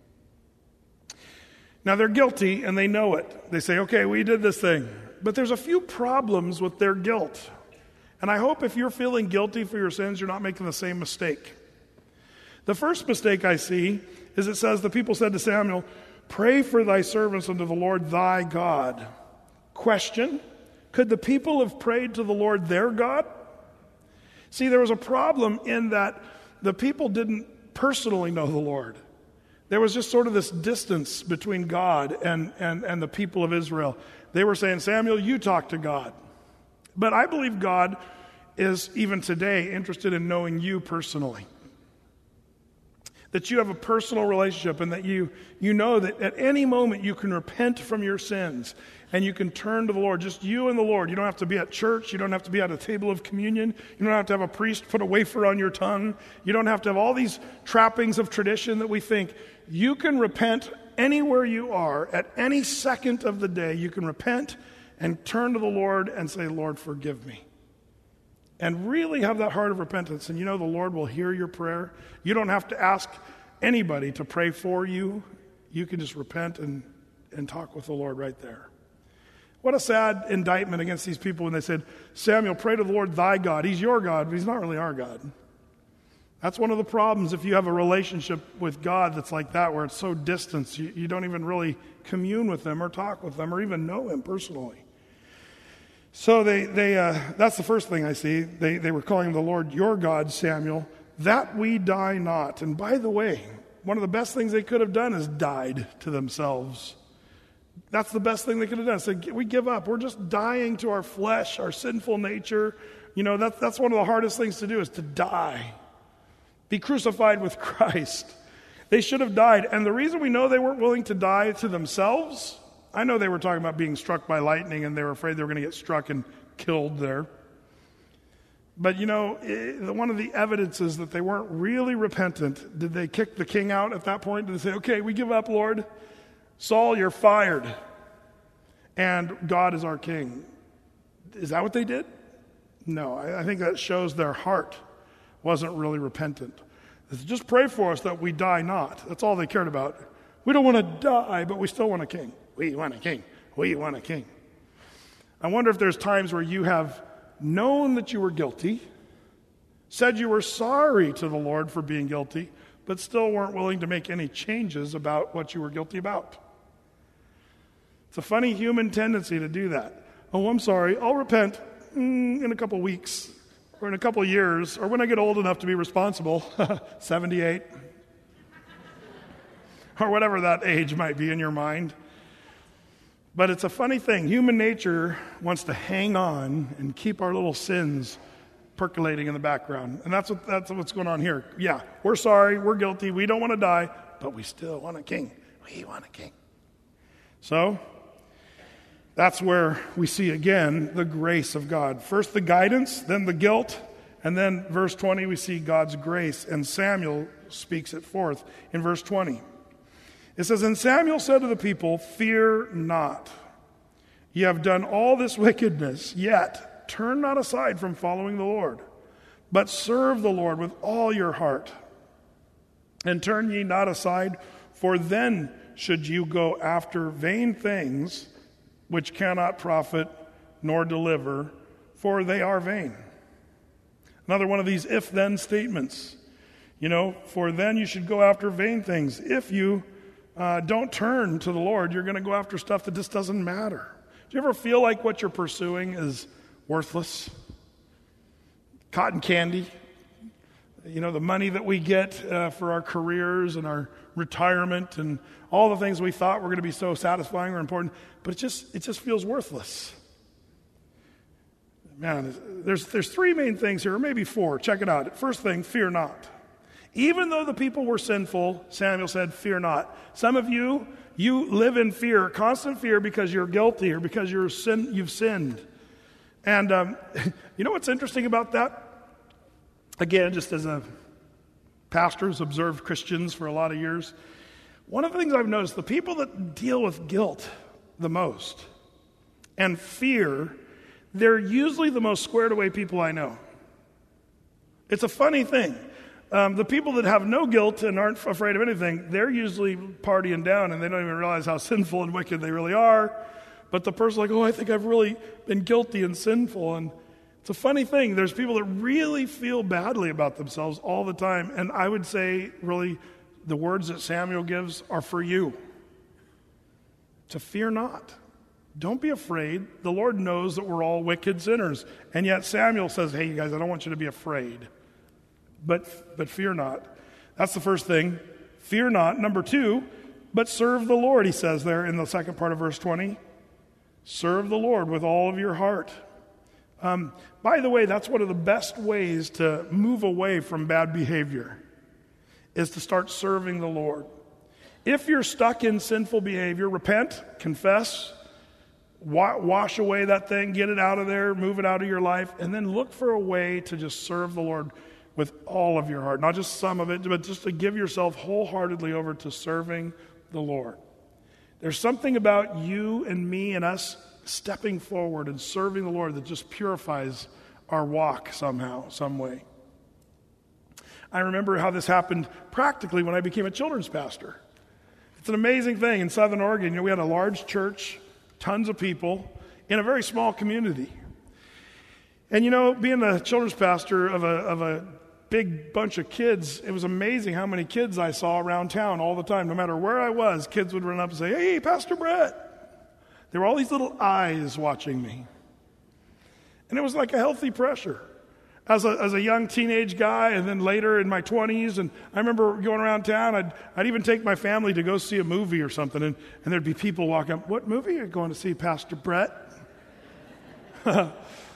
Now they're guilty and they know it. They say, okay, we did this thing. But there's a few problems with their guilt. And I hope if you're feeling guilty for your sins, you're not making the same mistake. The first mistake I see is it says, the people said to Samuel, "Pray for thy servants unto the Lord thy God." Question, could the people have prayed to the Lord their God? See, there was a problem in that the people didn't personally know the Lord. There was just sort of this distance between God and, and, and the people of Israel. They were saying, "Samuel, you talk to God." But I believe God is, even today, interested in knowing you personally. That you have a personal relationship and that you, you know that at any moment you can repent from your sins and you can turn to the Lord. Just you and the Lord. You don't have to be at church. You don't have to be at a table of communion. You don't have to have a priest put a wafer on your tongue. You don't have to have all these trappings of tradition that we think. You can repent anywhere you are at any second of the day. You can repent and turn to the Lord and say, "Lord, forgive me." And really have that heart of repentance. And you know the Lord will hear your prayer. You don't have to ask anybody to pray for you. You can just repent and, and talk with the Lord right there. What a sad indictment against these people when they said, "Samuel, pray to the Lord thy God." He's your God, but he's not really our God. That's one of the problems if you have a relationship with God that's like that, where it's so distant, you, you don't even really commune with him or talk with him or even know him personally. So they, they uh, that's the first thing I see. They, they were calling the Lord your God, Samuel, that we die not. And by the way, one of the best things they could have done is died to themselves. That's the best thing they could have done. So we give up. We're just dying to our flesh, our sinful nature. You know, that, that's one of the hardest things to do, is to die. Be crucified with Christ. They should have died. And the reason we know they weren't willing to die to themselves, I know they were talking about being struck by lightning and they were afraid they were going to get struck and killed there. But, you know, one of the evidences that they weren't really repentant, did they kick the king out at that point? Did they say, okay, we give up, Lord? Saul, you're fired. And God is our king. Is that what they did? No, I think that shows their heart wasn't really repentant. They said, just pray for us that we die not. That's all they cared about. We don't want to die, but we still want a king. We want a king. We want a king. I wonder if there's times where you have known that you were guilty, said you were sorry to the Lord for being guilty, but still weren't willing to make any changes about what you were guilty about. It's a funny human tendency to do that. Oh, I'm sorry, I'll repent mm, in a couple weeks, or in a couple years, or when I get old enough to be responsible, seventy-eight, or whatever that age might be in your mind. But it's a funny thing. Human nature wants to hang on and keep our little sins percolating in the background. And that's what that's what's going on here. Yeah, we're sorry, we're guilty, we don't want to die, but we still want a king. We want a king. So, that's where we see again the grace of God. First the guidance, then the guilt, and then verse twenty we see God's grace, and Samuel speaks it forth in verse twenty. It says, and Samuel said to the people, fear not. Ye have done all this wickedness, yet turn not aside from following the Lord, but serve the Lord with all your heart. And turn ye not aside, for then should you go after vain things which cannot profit nor deliver, for they are vain. Another one of these if-then statements. You know, for then you should go after vain things. If you uh, don't turn to the Lord, you're going to go after stuff that just doesn't matter. Do you ever feel like what you're pursuing is worthless? Cotton candy. You know, the money that we get uh, for our careers and our retirement and all the things we thought were going to be so satisfying or important, but it just it just feels worthless. Man, there's there's three main things here, or maybe four. Check it out. First thing, fear not. Even though the people were sinful, Samuel said, fear not. Some of you, you live in fear, constant fear, because you're guilty or because you're sin, you've sinned. And um, you know what's interesting about that? Again, just as a pastor who's observed Christians for a lot of years, one of the things I've noticed, the people that deal with guilt the most and fear, they're usually the most squared away people I know. It's a funny thing. Um, the people that have no guilt and aren't afraid of anything, they're usually partying down and they don't even realize how sinful and wicked they really are. But the person's like, oh, I think I've really been guilty and sinful. And it's a funny thing. There's people that really feel badly about themselves all the time. And I would say, really, the words that Samuel gives are for you. To fear not. Don't be afraid. The Lord knows that we're all wicked sinners. And yet Samuel says, hey, you guys, I don't want you to be afraid. But but fear not. That's the first thing. Fear not. Number two, but serve the Lord, he says there in the second part of verse twenty. Serve the Lord with all of your heart. Um, by the way, that's one of the best ways to move away from bad behavior, is to start serving the Lord. If you're stuck in sinful behavior, repent, confess, wa- wash away that thing, get it out of there, move it out of your life, and then look for a way to just serve the Lord with all of your heart. Not just some of it, but just to give yourself wholeheartedly over to serving the Lord. There's something about you and me and us stepping forward and serving the Lord that just purifies our walk somehow, some way. I remember how this happened practically when I became a children's pastor. It's an amazing thing. In Southern Oregon, you know, we had a large church, tons of people, in a very small community. And you know, being a children's pastor of a of a big bunch of kids, it was amazing how many kids I saw around town all the time. No matter where I was, kids would run up and say, hey, Pastor Brett. There were all these little eyes watching me. And it was like a healthy pressure. As a, as a young teenage guy, and then later in my twenties, and I remember going around town, I'd, I'd even take my family to go see a movie or something, and, and there'd be people walking up, what movie are you going to see, Pastor Brett? um,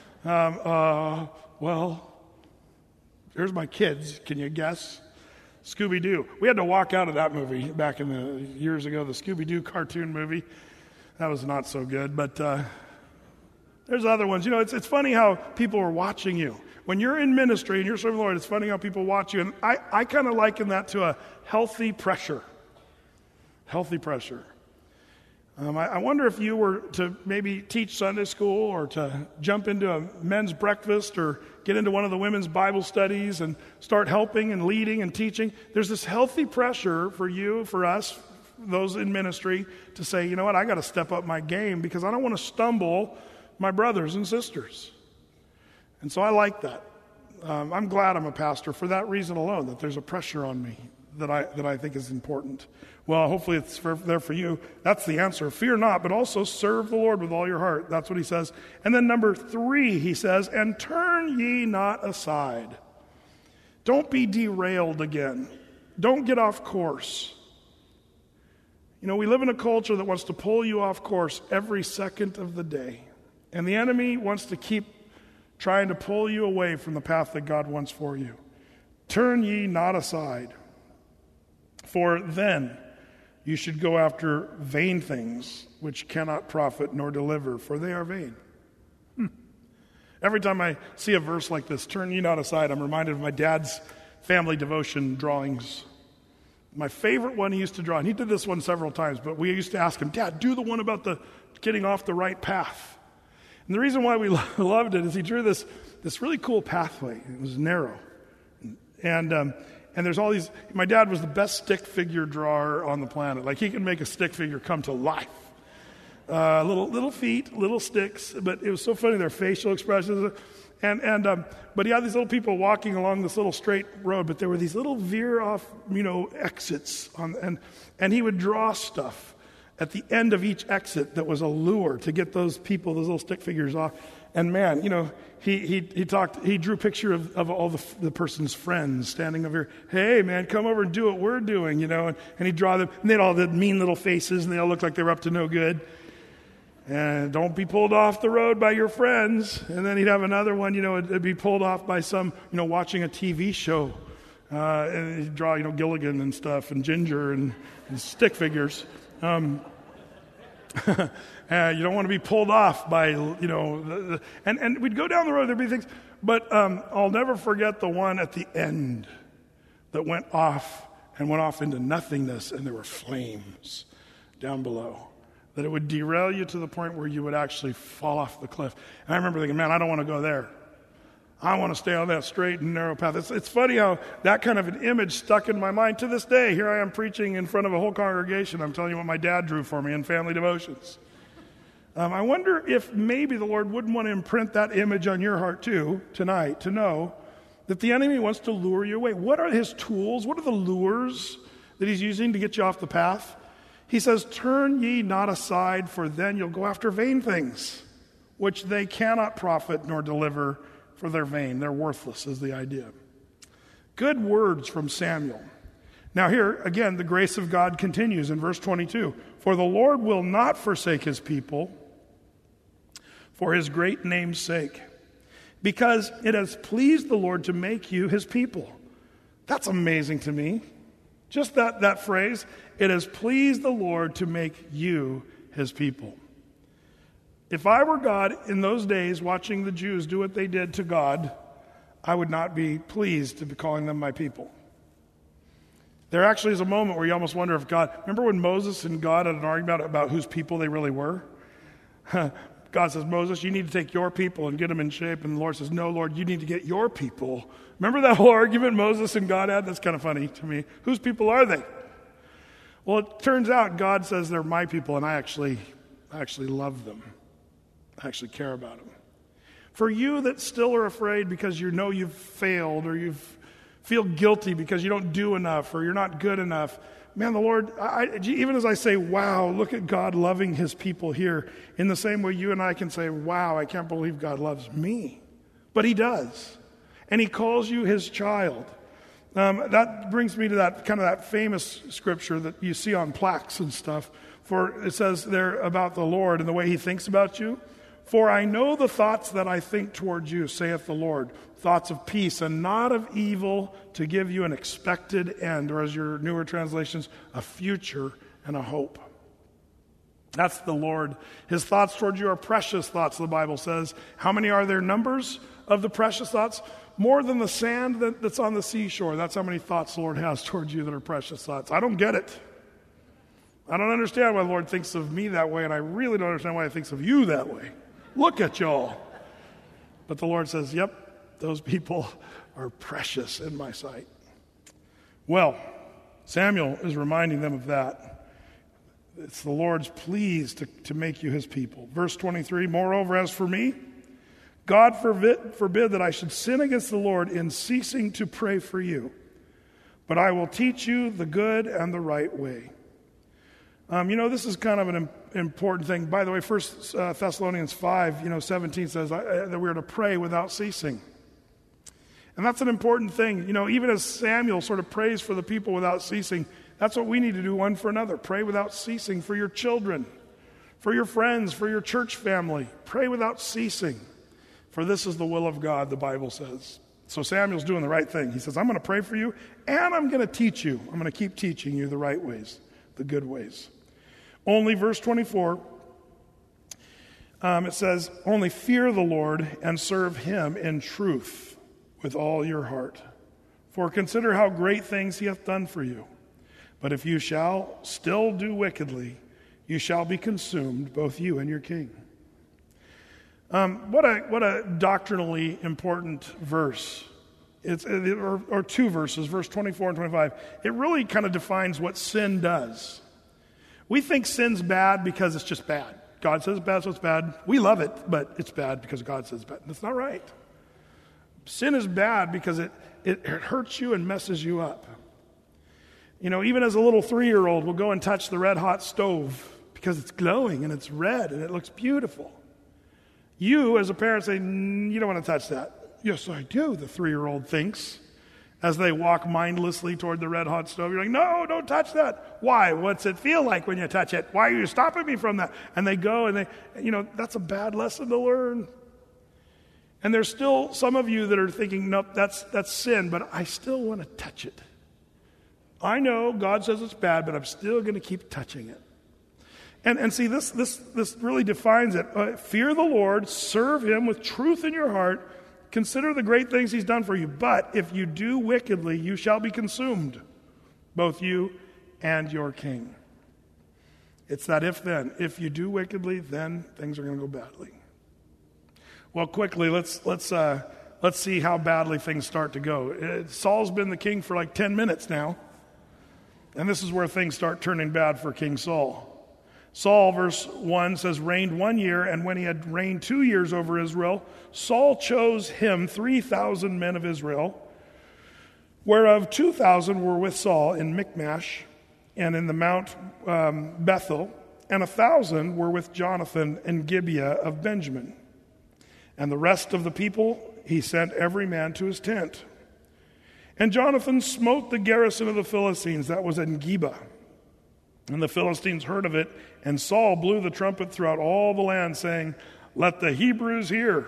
uh, well, here's my kids, can you guess? Scooby-Doo. We had to walk out of that movie back in the years ago, the Scooby-Doo cartoon movie. That was not so good, but uh, there's other ones. You know, it's, it's funny how people are watching you. When you're in ministry and you're serving the Lord, it's funny how people watch you. And I, I kind of liken that to a healthy pressure. Healthy pressure. Um, I, I wonder if you were to maybe teach Sunday school or to jump into a men's breakfast or get into one of the women's Bible studies and start helping and leading and teaching. There's this healthy pressure for you, for us, those in ministry, to say, you know what, I got to step up my game because I don't want to stumble my brothers and sisters. And so I like that. Um, I'm glad I'm a pastor for that reason alone, that there's a pressure on me that I that I think is important. Well, hopefully it's for, there for you. That's the answer. Fear not, but also serve the Lord with all your heart. That's what he says. And then number three, he says, and turn ye not aside. Don't be derailed again. Don't get off course. You know, we live in a culture that wants to pull you off course every second of the day. And the enemy wants to keep trying to pull you away from the path that God wants for you. Turn ye not aside, for then you should go after vain things which cannot profit nor deliver, for they are vain. Hmm. Every time I see a verse like this, turn ye not aside, I'm reminded of my dad's family devotion drawings. My favorite one he used to draw, and he did this one several times, but we used to ask him, Dad, do the one about the getting off the right path. And the reason why we loved it is he drew this this really cool pathway. It was narrow. And um, and there's all these, my dad was the best stick figure drawer on the planet. Like he could make a stick figure come to life. Uh, little little feet, little sticks, but it was so funny, their facial expressions. And and um, but he had these little people walking along this little straight road, but there were these little veer off, you know, exits on, and and he would draw stuff at the end of each exit that was a lure to get those people, those little stick figures off. And man, you know, he he he talked, he drew a picture of, of all the the person's friends standing over here. Hey man, come over and do what we're doing, you know. And, and he'd draw them, and they'd all had mean little faces, and they all looked like they were up to no good. And don't be pulled off the road by your friends. And then he'd have another one, you know, it'd, it'd be pulled off by some, you know, watching a T V show. Uh, and he'd draw, you know, Gilligan and stuff, and Ginger and, and stick figures. Um, uh, you don't want to be pulled off by, you know, the, the, and, and we'd go down the road, there'd be things, but um, I'll never forget the one at the end that went off and went off into nothingness, and there were flames down below, that it would derail you to the point where you would actually fall off the cliff. And I remember thinking, man, I don't want to go there. I want to stay on that straight and narrow path. It's, it's funny how that kind of an image stuck in my mind to this day. Here I am preaching in front of a whole congregation. I'm telling you what my dad drew for me in family devotions. Um, I wonder if maybe the Lord wouldn't want to imprint that image on your heart too tonight, to know that the enemy wants to lure you away. What are his tools? What are the lures that he's using to get you off the path? He says, turn ye not aside, for then you'll go after vain things, which they cannot profit nor deliver, for they're vain. They're worthless is the idea. Good words from Samuel. Now here, again, the grace of God continues in verse twenty-two. For the Lord will not forsake his people for his great name's sake, because it has pleased the Lord to make you his people. That's amazing to me. Just that, that phrase, it has pleased the Lord to make you his people. If I were God in those days watching the Jews do what they did to God, I would not be pleased to be calling them my people. There actually is a moment where you almost wonder if God, remember when Moses and God had an argument about whose people they really were? God says, Moses, you need to take your people and get them in shape. And the Lord says, no, Lord, you need to get your people. Remember that whole argument Moses and God had? That's kind of funny to me. Whose people are they? Well, it turns out God says they're my people, and I actually, I actually love them. I actually care about them. For you that still are afraid because you know you've failed, or you feel guilty because you don't do enough, or you're not good enough, man, the Lord, I, even as I say, wow, look at God loving his people here, in the same way you and I can say, wow, I can't believe God loves me. But he does. And he calls you his child. Um, that brings me to that kind of that famous scripture that you see on plaques and stuff. For it says there about the Lord and the way he thinks about you. For I know the thoughts that I think toward you, saith the Lord, thoughts of peace and not of evil, to give you an expected end, or as your newer translations, a future and a hope. That's the Lord. His thoughts toward you are precious thoughts, the Bible says. How many are there numbers of the precious thoughts? More than the sand that, that's on the seashore. That's how many thoughts the Lord has towards you that are precious thoughts. I don't get it. I don't understand why the Lord thinks of me that way, and I really don't understand why he thinks of you that way. Look at y'all. But the Lord says, yep, those people are precious in my sight. Well, Samuel is reminding them of that. It's the Lord's pleased to, to make you his people. Verse twenty-three, moreover, as for me, God forbid, forbid that I should sin against the Lord in ceasing to pray for you. But I will teach you the good and the right way. Um, you know, this is kind of an im- important thing. By the way, First uh, Thessalonians five, you know, seventeen says uh, that we're to pray without ceasing. And that's an important thing. You know, even as Samuel sort of prays for the people without ceasing, that's what we need to do one for another. Pray without ceasing for your children, for your friends, for your church family. Pray without ceasing. For this is the will of God, the Bible says. So Samuel's doing the right thing. He says, I'm going to pray for you, and I'm going to teach you. I'm going to keep teaching you the right ways, the good ways. Only, verse twenty-four, um, it says, only fear the Lord and serve him in truth with all your heart. For consider how great things he hath done for you. But if you shall still do wickedly, you shall be consumed, both you and your king. Um, what a what a doctrinally important verse. It's or, or two verses, verse twenty-four and twenty-five. It really kind of defines what sin does. We think sin's bad because it's just bad. God says it's bad, so it's bad. We love it, but it's bad because God says it's bad. That's not right. Sin is bad because it, it, it hurts you and messes you up. You know, even as a little three-year-old will go and touch the red-hot stove because it's glowing and it's red and it looks beautiful. You, as a parent, say, you don't want to touch that. Yes, I do, the three-year-old thinks, as they walk mindlessly toward the red-hot stove. You're like, no, don't touch that. Why? What's it feel like when you touch it? Why are you stopping me from that? And they go and they, you know, that's a bad lesson to learn. And there's still some of you that are thinking, nope, that's that's sin, but I still want to touch it. I know God says it's bad, but I'm still going to keep touching it. And and see, this this this really defines it. Uh, fear the Lord, serve him with truth in your heart, consider the great things he's done for you. But if you do wickedly, you shall be consumed, both you and your king. It's that if then. If you do wickedly, then things are going to go badly. Well, quickly, let's let's uh, let's see how badly things start to go. Uh, Saul's been the king for like ten minutes now, and this is where things start turning bad for King Saul. Saul, verse one, says, reigned one year, and when he had reigned two years over Israel, Saul chose him three thousand men of Israel, whereof two thousand were with Saul in Michmash and in the Mount um, Bethel, and a thousand were with Jonathan in Gibeah of Benjamin. And the rest of the people he sent every man to his tent. And Jonathan smote the garrison of the Philistines that was in Geba. And the Philistines heard of it, and Saul blew the trumpet throughout all the land, saying, let the Hebrews hear.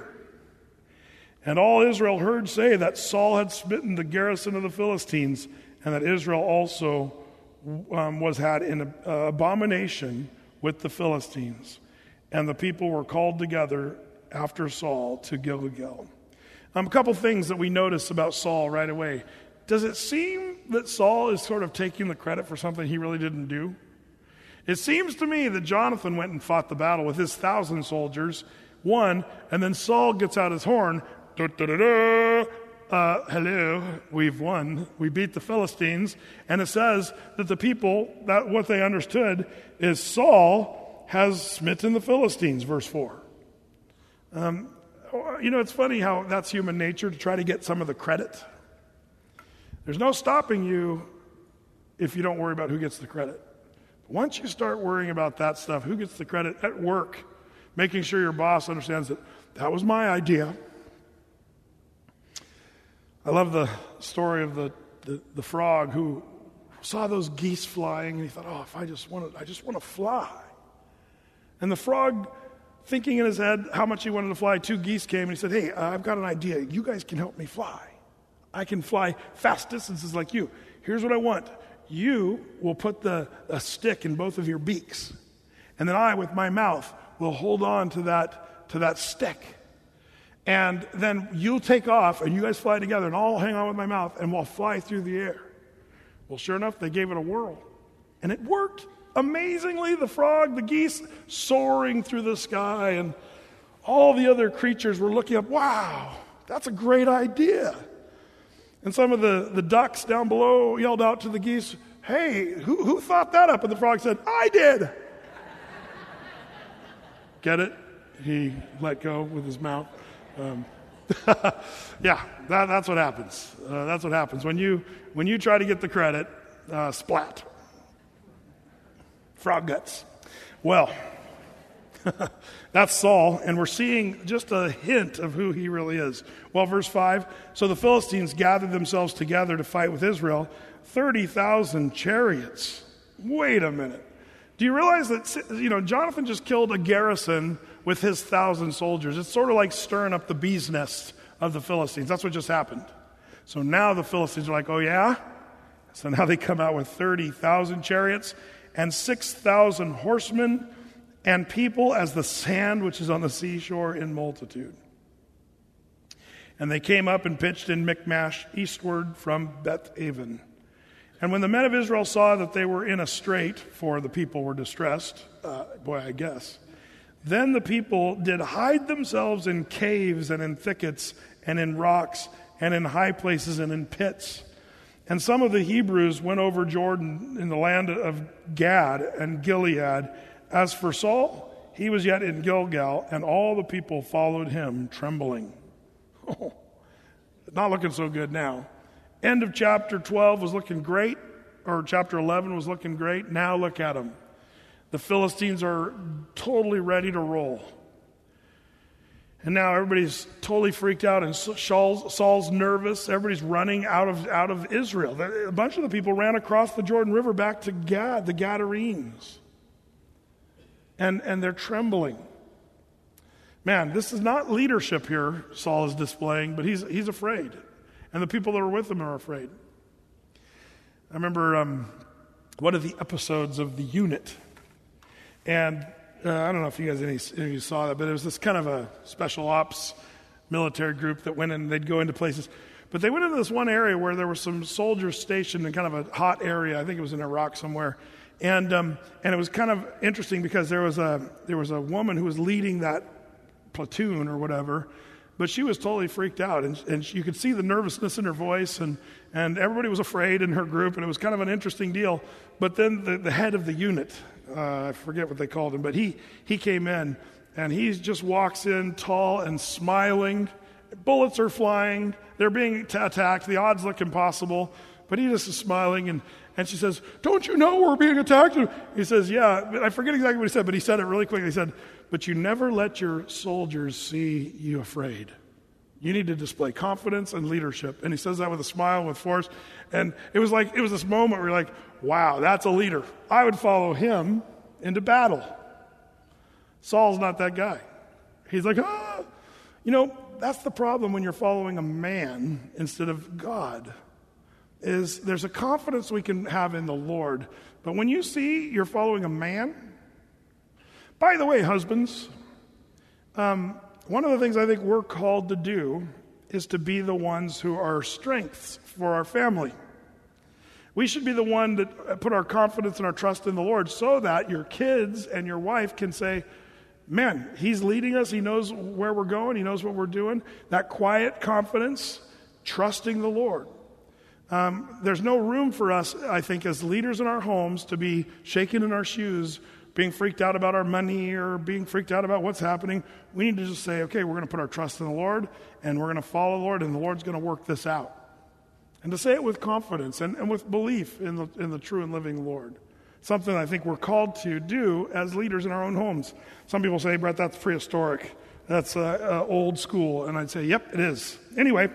And all Israel heard say that Saul had smitten the garrison of the Philistines, and that Israel also um, was had in uh, abomination with the Philistines. And the people were called together after Saul to Gilgal. Um, a couple things that we notice about Saul right away. Does it seem that Saul is sort of taking the credit for something he really didn't do? It seems to me that Jonathan went and fought the battle with his thousand soldiers, won, and then Saul gets out his horn. Da, da, da, da, uh, hello, we've won. We beat the Philistines. And it says that the people, that what they understood is Saul has smitten the Philistines, verse four. Um, you know, it's funny how that's human nature, to try to get some of the credit. There's no stopping you if you don't worry about who gets the credit. Once you start worrying about that stuff, who gets the credit at work, making sure your boss understands that that was my idea. I love the story of the, the, the frog who saw those geese flying, and he thought, oh, if I just want to, I just want to fly. And the frog, thinking in his head how much he wanted to fly, two geese came, and he said, hey, uh, I've got an idea. You guys can help me fly. I can fly fast distances like you. Here's what I want. You will put the a stick in both of your beaks, and then I, with my mouth, will hold on to that to that stick. And then you'll take off, and you guys fly together, and I'll hang on with my mouth, and we'll fly through the air. Well, sure enough, they gave it a whirl, and it worked. Amazingly, the frog, the geese, soaring through the sky, and all the other creatures were looking up, wow, that's a great idea. And some of the, the ducks down below yelled out to the geese, hey, who, who thought that up? And the frog said, I did. Get it? He let go with his mouth. Um, yeah, that, that's what happens. Uh, that's what happens. When you, when you try to get the credit, uh, splat. Frog guts. Well, that's Saul, and we're seeing just a hint of who he really is. Well, verse five, so the Philistines gathered themselves together to fight with Israel, thirty thousand chariots. Wait a minute. Do you realize that, you know, Jonathan just killed a garrison with his thousand soldiers? It's sort of like stirring up the bee's nest of the Philistines. That's what just happened. So now the Philistines are like, oh yeah? So now they come out with thirty thousand chariots and six thousand horsemen, and people as the sand which is on the seashore in multitude. And they came up and pitched in Michmash eastward from Beth-aven. And when the men of Israel saw that they were in a strait, for the people were distressed, uh, boy, I guess, then the people did hide themselves in caves and in thickets and in rocks and in high places and in pits. And some of the Hebrews went over Jordan in the land of Gad and Gilead. As for Saul, he was yet in Gilgal, and all the people followed him, trembling. Oh, not looking so good now. End of chapter twelve was looking great, or chapter eleven was looking great. Now look at them. The Philistines are totally ready to roll. And now everybody's totally freaked out, and Saul's, Saul's nervous. Everybody's running out of, out of Israel. A bunch of the people ran across the Jordan River back to Gad, the Gadarenes. And, and they're trembling. Man, this is not leadership here Saul is displaying, but he's, he's afraid. And the people that are with him are afraid. I remember um, one of the episodes of The Unit. And uh, I don't know if you guys any, any of you saw that, but it was this kind of a special ops military group that went in, they'd go into places. But they went into this one area where there were some soldiers stationed in kind of a hot area. I think it was in Iraq somewhere. And um, and it was kind of interesting because there was a there was a woman who was leading that platoon or whatever, but she was totally freaked out, and and she, you could see the nervousness in her voice, and and everybody was afraid in her group, and it was kind of an interesting deal. But then the, the head of the unit, uh, I forget what they called him, but he he came in, and he just walks in tall and smiling. Bullets are flying, they're being t- attacked. The odds look impossible, but he just is smiling and. And she says, don't you know we're being attacked? He says, yeah. I forget exactly what he said, but he said it really quickly. He said, but you never let your soldiers see you afraid. You need to display confidence and leadership. And he says that with a smile, with force. And it was like, it was this moment where you're like, wow, that's a leader. I would follow him into battle. Saul's not that guy. He's like, ah. You know, that's the problem when you're following a man instead of God. Is there's a confidence we can have in the Lord. But when you see you're following a man, by the way, husbands, um, one of the things I think we're called to do is to be the ones who are strengths for our family. We should be the one that put our confidence and our trust in the Lord so that your kids and your wife can say, man, he's leading us. He knows where we're going. He knows what we're doing. That quiet confidence, trusting the Lord. Um, there's no room for us, I think, as leaders in our homes to be shaking in our shoes, being freaked out about our money or being freaked out about what's happening. We need to just say, okay, we're going to put our trust in the Lord, and we're going to follow the Lord, and the Lord's going to work this out. and to say it with confidence and, and with belief in the, in the true and living Lord. Something I think we're called to do as leaders in our own homes. Some people say, Brett, that's prehistoric. That's uh, uh, old school. And I'd say, yep, it is. Anyway,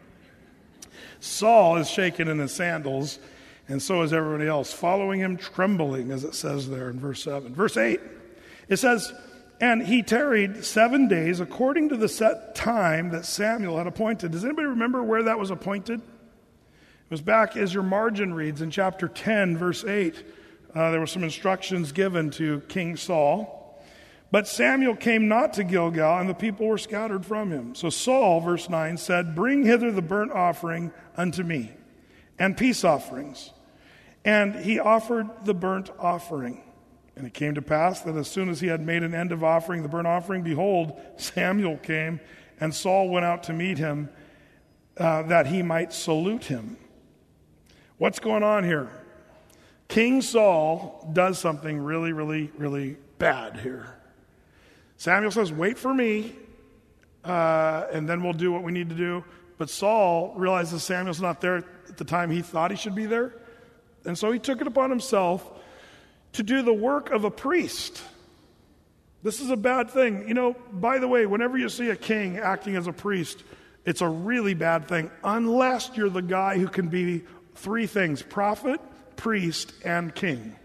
Saul is shaken in his sandals, and so is everybody else, following him trembling, as it says there in verse seven. Verse eight, it says, and he tarried seven days according to the set time that Samuel had appointed. Does anybody remember where that was appointed? It was back, as your margin reads, in chapter ten, verse eight. Uh, there were some instructions given to King Saul. But Samuel came not to Gilgal, and the people were scattered from him. So Saul, verse nine, said, bring hither the burnt offering unto me, and peace offerings. And he offered the burnt offering. And it came to pass that as soon as he had made an end of offering the burnt offering, behold, Samuel came, and Saul went out to meet him, uh, that he might salute him. What's going on here? King Saul does something really, really, really bad here. Samuel says, wait for me, uh, and then we'll do what we need to do. But Saul realizes Samuel's not there at the time he thought he should be there. And so he took it upon himself to do the work of a priest. This is a bad thing. You know, by the way, whenever you see a king acting as a priest, it's a really bad thing, unless you're the guy who can be three things: prophet, priest, and king.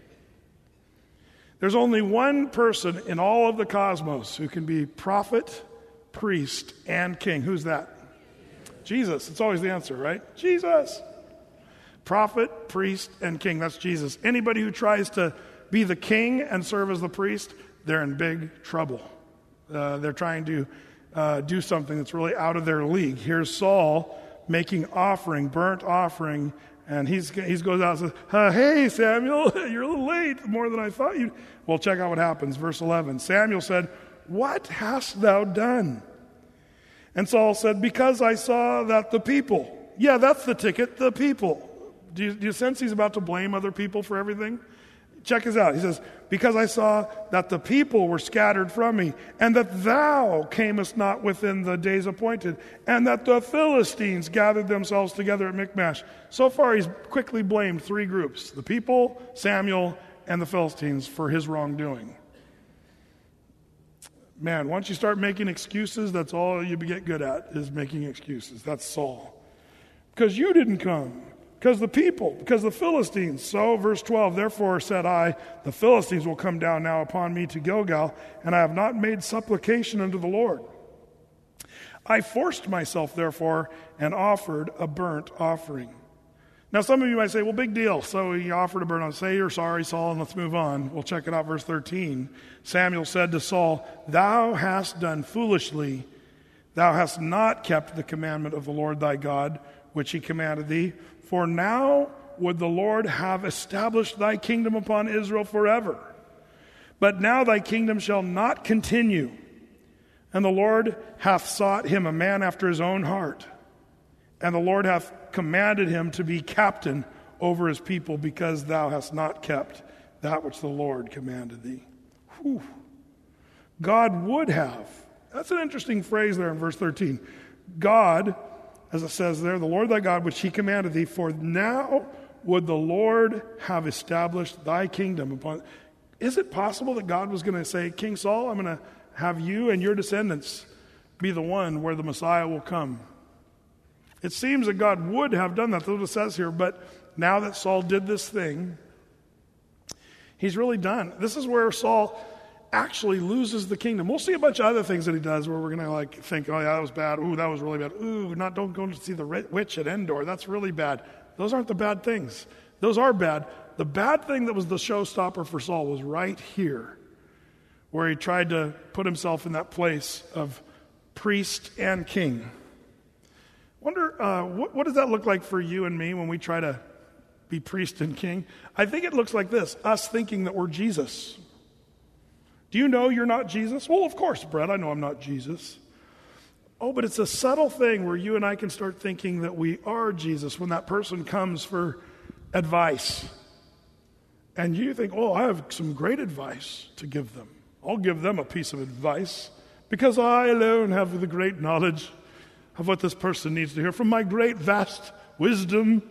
There's only one person in all of the cosmos who can be prophet, priest, and king. Who's that? Jesus. It's always the answer, right? Jesus. Prophet, priest, and king. That's Jesus. Anybody who tries to be the king and serve as the priest, they're in big trouble. Uh, they're trying to uh, do something that's really out of their league. Here's Saul making offering, burnt offering, and he's he goes out and says, uh, hey, Samuel, you're a little late, more than I thought you'd. Well, check out what happens. Verse eleven, Samuel said, what hast thou done? And Saul said, because I saw that the people. Yeah, that's the ticket, the people. Do you, do you sense he's about to blame other people for everything? Check this out. He says, because I saw that the people were scattered from me, and that thou camest not within the days appointed, and that the Philistines gathered themselves together at Michmash. So far, he's quickly blamed three groups: the people, Samuel, and the Philistines for his wrongdoing. Man, once you start making excuses, that's all you get good at, is making excuses. That's Saul. Because you didn't come. Because the people, because the Philistines. So, verse twelve, therefore said I, the Philistines will come down now upon me to Gilgal, and I have not made supplication unto the Lord. I forced myself, therefore, and offered a burnt offering. Now, some of you might say, well, big deal. So he offered a burnt offering. Say you're sorry, Saul, and let's move on. We'll check it out, verse thirteen. Samuel said to Saul, thou hast done foolishly. Thou hast not kept the commandment of the Lord thy God, which he commanded thee. For now would the Lord have established thy kingdom upon Israel forever. But now thy kingdom shall not continue. And the Lord hath sought him a man after his own heart. And the Lord hath commanded him to be captain over his people, because thou hast not kept that which the Lord commanded thee. Whew. God would have. That's an interesting phrase there in verse thirteen. God, as it says there, the Lord thy God, which he commanded thee, for now would the Lord have established thy kingdom upon. Is it possible that God was going to say, King Saul, I'm going to have you and your descendants be the one where the Messiah will come? It seems that God would have done that. That's what it says here. But now that Saul did this thing, he's really done. This is where Saul actually loses the kingdom. We'll see a bunch of other things that he does where we're going to like think, oh yeah, that was bad. Ooh, that was really bad. Ooh, not don't go to see the witch at Endor. That's really bad. Those aren't the bad things. Those are bad. The bad thing that was the showstopper for Saul was right here, where he tried to put himself in that place of priest and king. Wonder, uh, what, what does that look like for you and me when we try to be priest and king? I think it looks like this, us thinking that we're Jesus. Do you know you're not Jesus? Well, of course, Brett, I know I'm not Jesus. Oh, but it's a subtle thing where you and I can start thinking that we are Jesus when that person comes for advice. And you think, oh, I have some great advice to give them. I'll give them a piece of advice because I alone have the great knowledge of what this person needs to hear from my great, vast wisdom.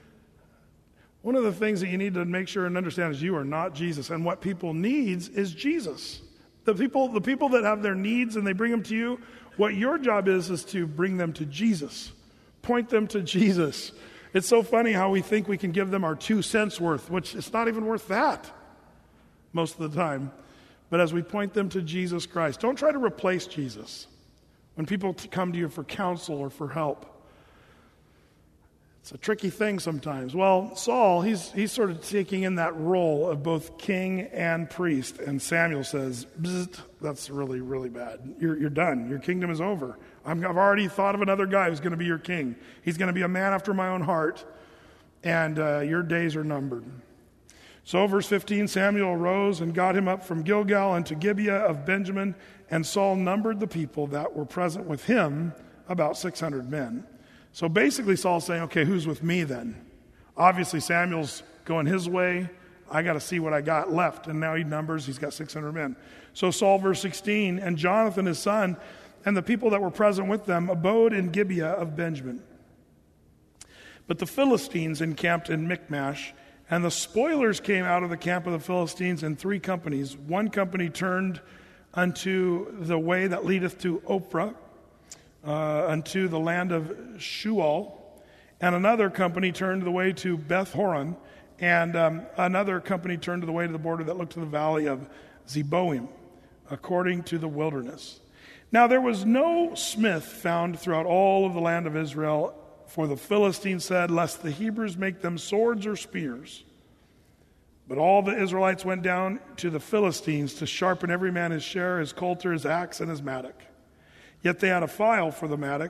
One of the things that you need to make sure and understand is you are not Jesus. And what people needs is Jesus. The people, the people that have their needs and they bring them to you, what your job is is to bring them to Jesus. Point them to Jesus. It's so funny how we think we can give them our two cents worth, which it's not even worth that most of the time. But as we point them to Jesus Christ, don't try to replace Jesus. When people come to you for counsel or for help, it's a tricky thing sometimes. Well, Saul, he's he's sort of taking in that role of both king and priest. And Samuel says, that's really, really bad. You're, you're done. Your kingdom is over. I'm, I've already thought of another guy who's going to be your king. He's going to be a man after my own heart. And uh, your days are numbered. So verse fifteen, Samuel arose and got him up from Gilgal unto Gibeah of Benjamin. And Saul numbered the people that were present with him, about six hundred men. So basically Saul's saying, okay, who's with me then? Obviously Samuel's going his way. I got to see what I got left. And now he numbers, he's got six hundred men. So Saul, verse sixteen, and Jonathan his son, and the people that were present with them abode in Gibeah of Benjamin. But the Philistines encamped in Michmash, and the spoilers came out of the camp of the Philistines in three companies. One company turned unto the way that leadeth to Ophrah, Uh, unto the land of Shual, and another company turned the way to Beth Horon, and um, another company turned to the way to the border that looked to the valley of Zeboim, according to the wilderness. Now there was no smith found throughout all of the land of Israel, for the Philistines said, lest the Hebrews make them swords or spears. But all the Israelites went down to the Philistines to sharpen every man his share, his coulter, his axe, and his mattock. Yet they had a file for the mattock,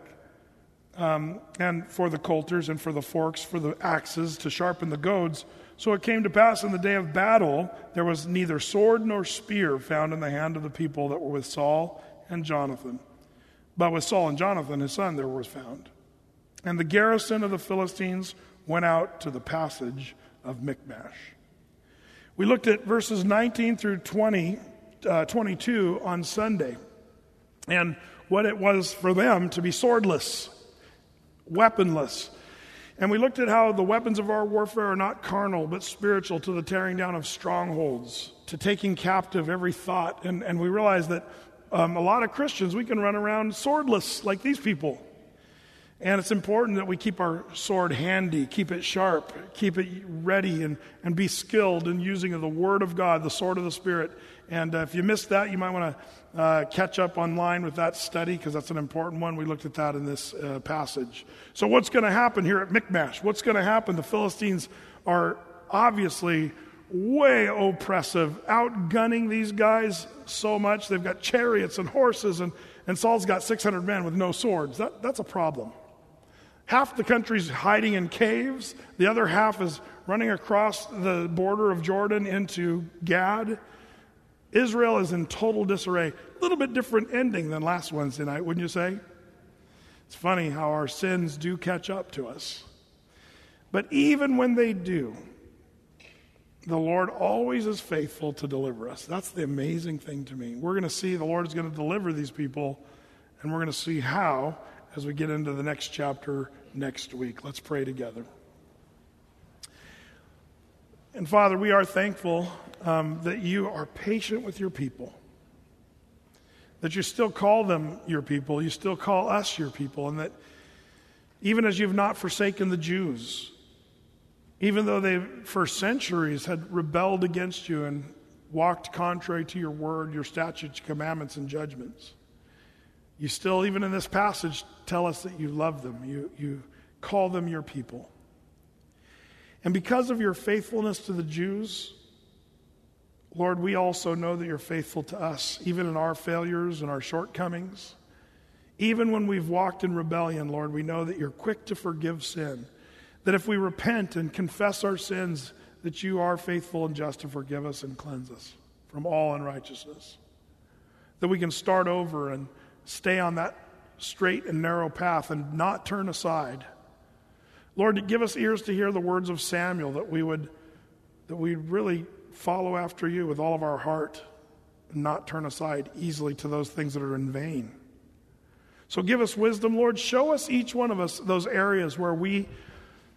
um, and for the coulters, and for the forks, for the axes, to sharpen the goads. So it came to pass in the day of battle, there was neither sword nor spear found in the hand of the people that were with Saul and Jonathan. But with Saul and Jonathan, his son, there was found. And the garrison of the Philistines went out to the passage of Michmash. We looked at verses nineteen through twenty, uh, twenty-two on Sunday. And what it was for them to be swordless, weaponless. And we looked at how the weapons of our warfare are not carnal, but spiritual, to the tearing down of strongholds, to taking captive every thought. And, and we realized that um, a lot of Christians, we can run around swordless like these people. And it's important that we keep our sword handy, keep it sharp, keep it ready, and, and be skilled in using of the Word of God, the sword of the Spirit. And uh, if you missed that, you might want to uh, catch up online with that study, because that's an important one. We looked at that in this uh, passage. So what's going to happen here at Michmash? What's going to happen? The Philistines are obviously way oppressive, outgunning these guys so much. They've got chariots and horses, and, and Saul's got six hundred men with no swords. That, that's a problem. Half the country's hiding in caves. The other half is running across the border of Jordan into Gad. Israel is in total disarray. A little bit different ending than last Wednesday night, wouldn't you say? It's funny how our sins do catch up to us. But even when they do, the Lord always is faithful to deliver us. That's the amazing thing to me. We're going to see the Lord is going to deliver these people, and we're going to see how as we get into the next chapter next week. Let's pray together. And Father, we are thankful um, that you are patient with your people, that you still call them your people, you still call us your people, and that even as you've not forsaken the Jews, even though they for centuries had rebelled against you and walked contrary to your word, your statutes, commandments, and judgments, you still, even in this passage, tell us that you love them. You, you call them your people. And because of your faithfulness to the Jews, Lord, we also know that you're faithful to us, even in our failures and our shortcomings. Even when we've walked in rebellion, Lord, we know that you're quick to forgive sin. That if we repent and confess our sins, that you are faithful and just to forgive us and cleanse us from all unrighteousness. That we can start over and stay on that straight and narrow path and not turn aside. Lord, give us ears to hear the words of Samuel, that we would that we really follow after you with all of our heart and not turn aside easily to those things that are in vain. So give us wisdom, Lord. Show us, each one of us, those areas where we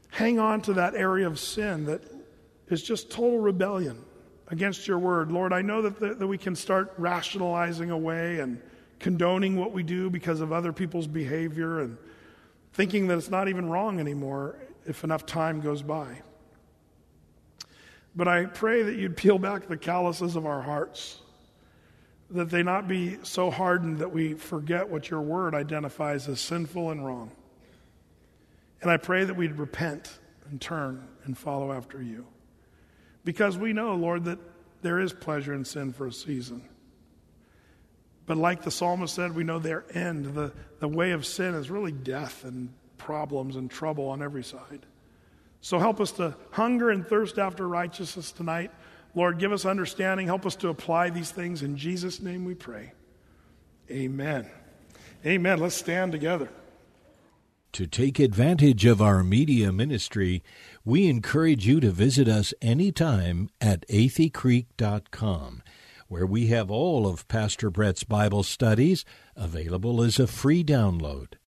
hang on to that area of sin that is just total rebellion against your word. Lord, I know that, the, that we can start rationalizing away and condoning what we do because of other people's behavior and thinking that it's not even wrong anymore if enough time goes by. But I pray that you'd peel back the calluses of our hearts, that they not be so hardened that we forget what your word identifies as sinful and wrong. And I pray that we'd repent and turn and follow after you. Because we know, Lord, that there is pleasure in sin for a season. But like the psalmist said, we know their end, the, the way of sin is really death and problems and trouble on every side. So help us to hunger and thirst after righteousness tonight. Lord, give us understanding. Help us to apply these things. In Jesus' name we pray. Amen. Amen. Let's stand together. To take advantage of our media ministry, we encourage you to visit us anytime at athey creek dot com, where we have all of Pastor Brett's Bible studies available as a free download.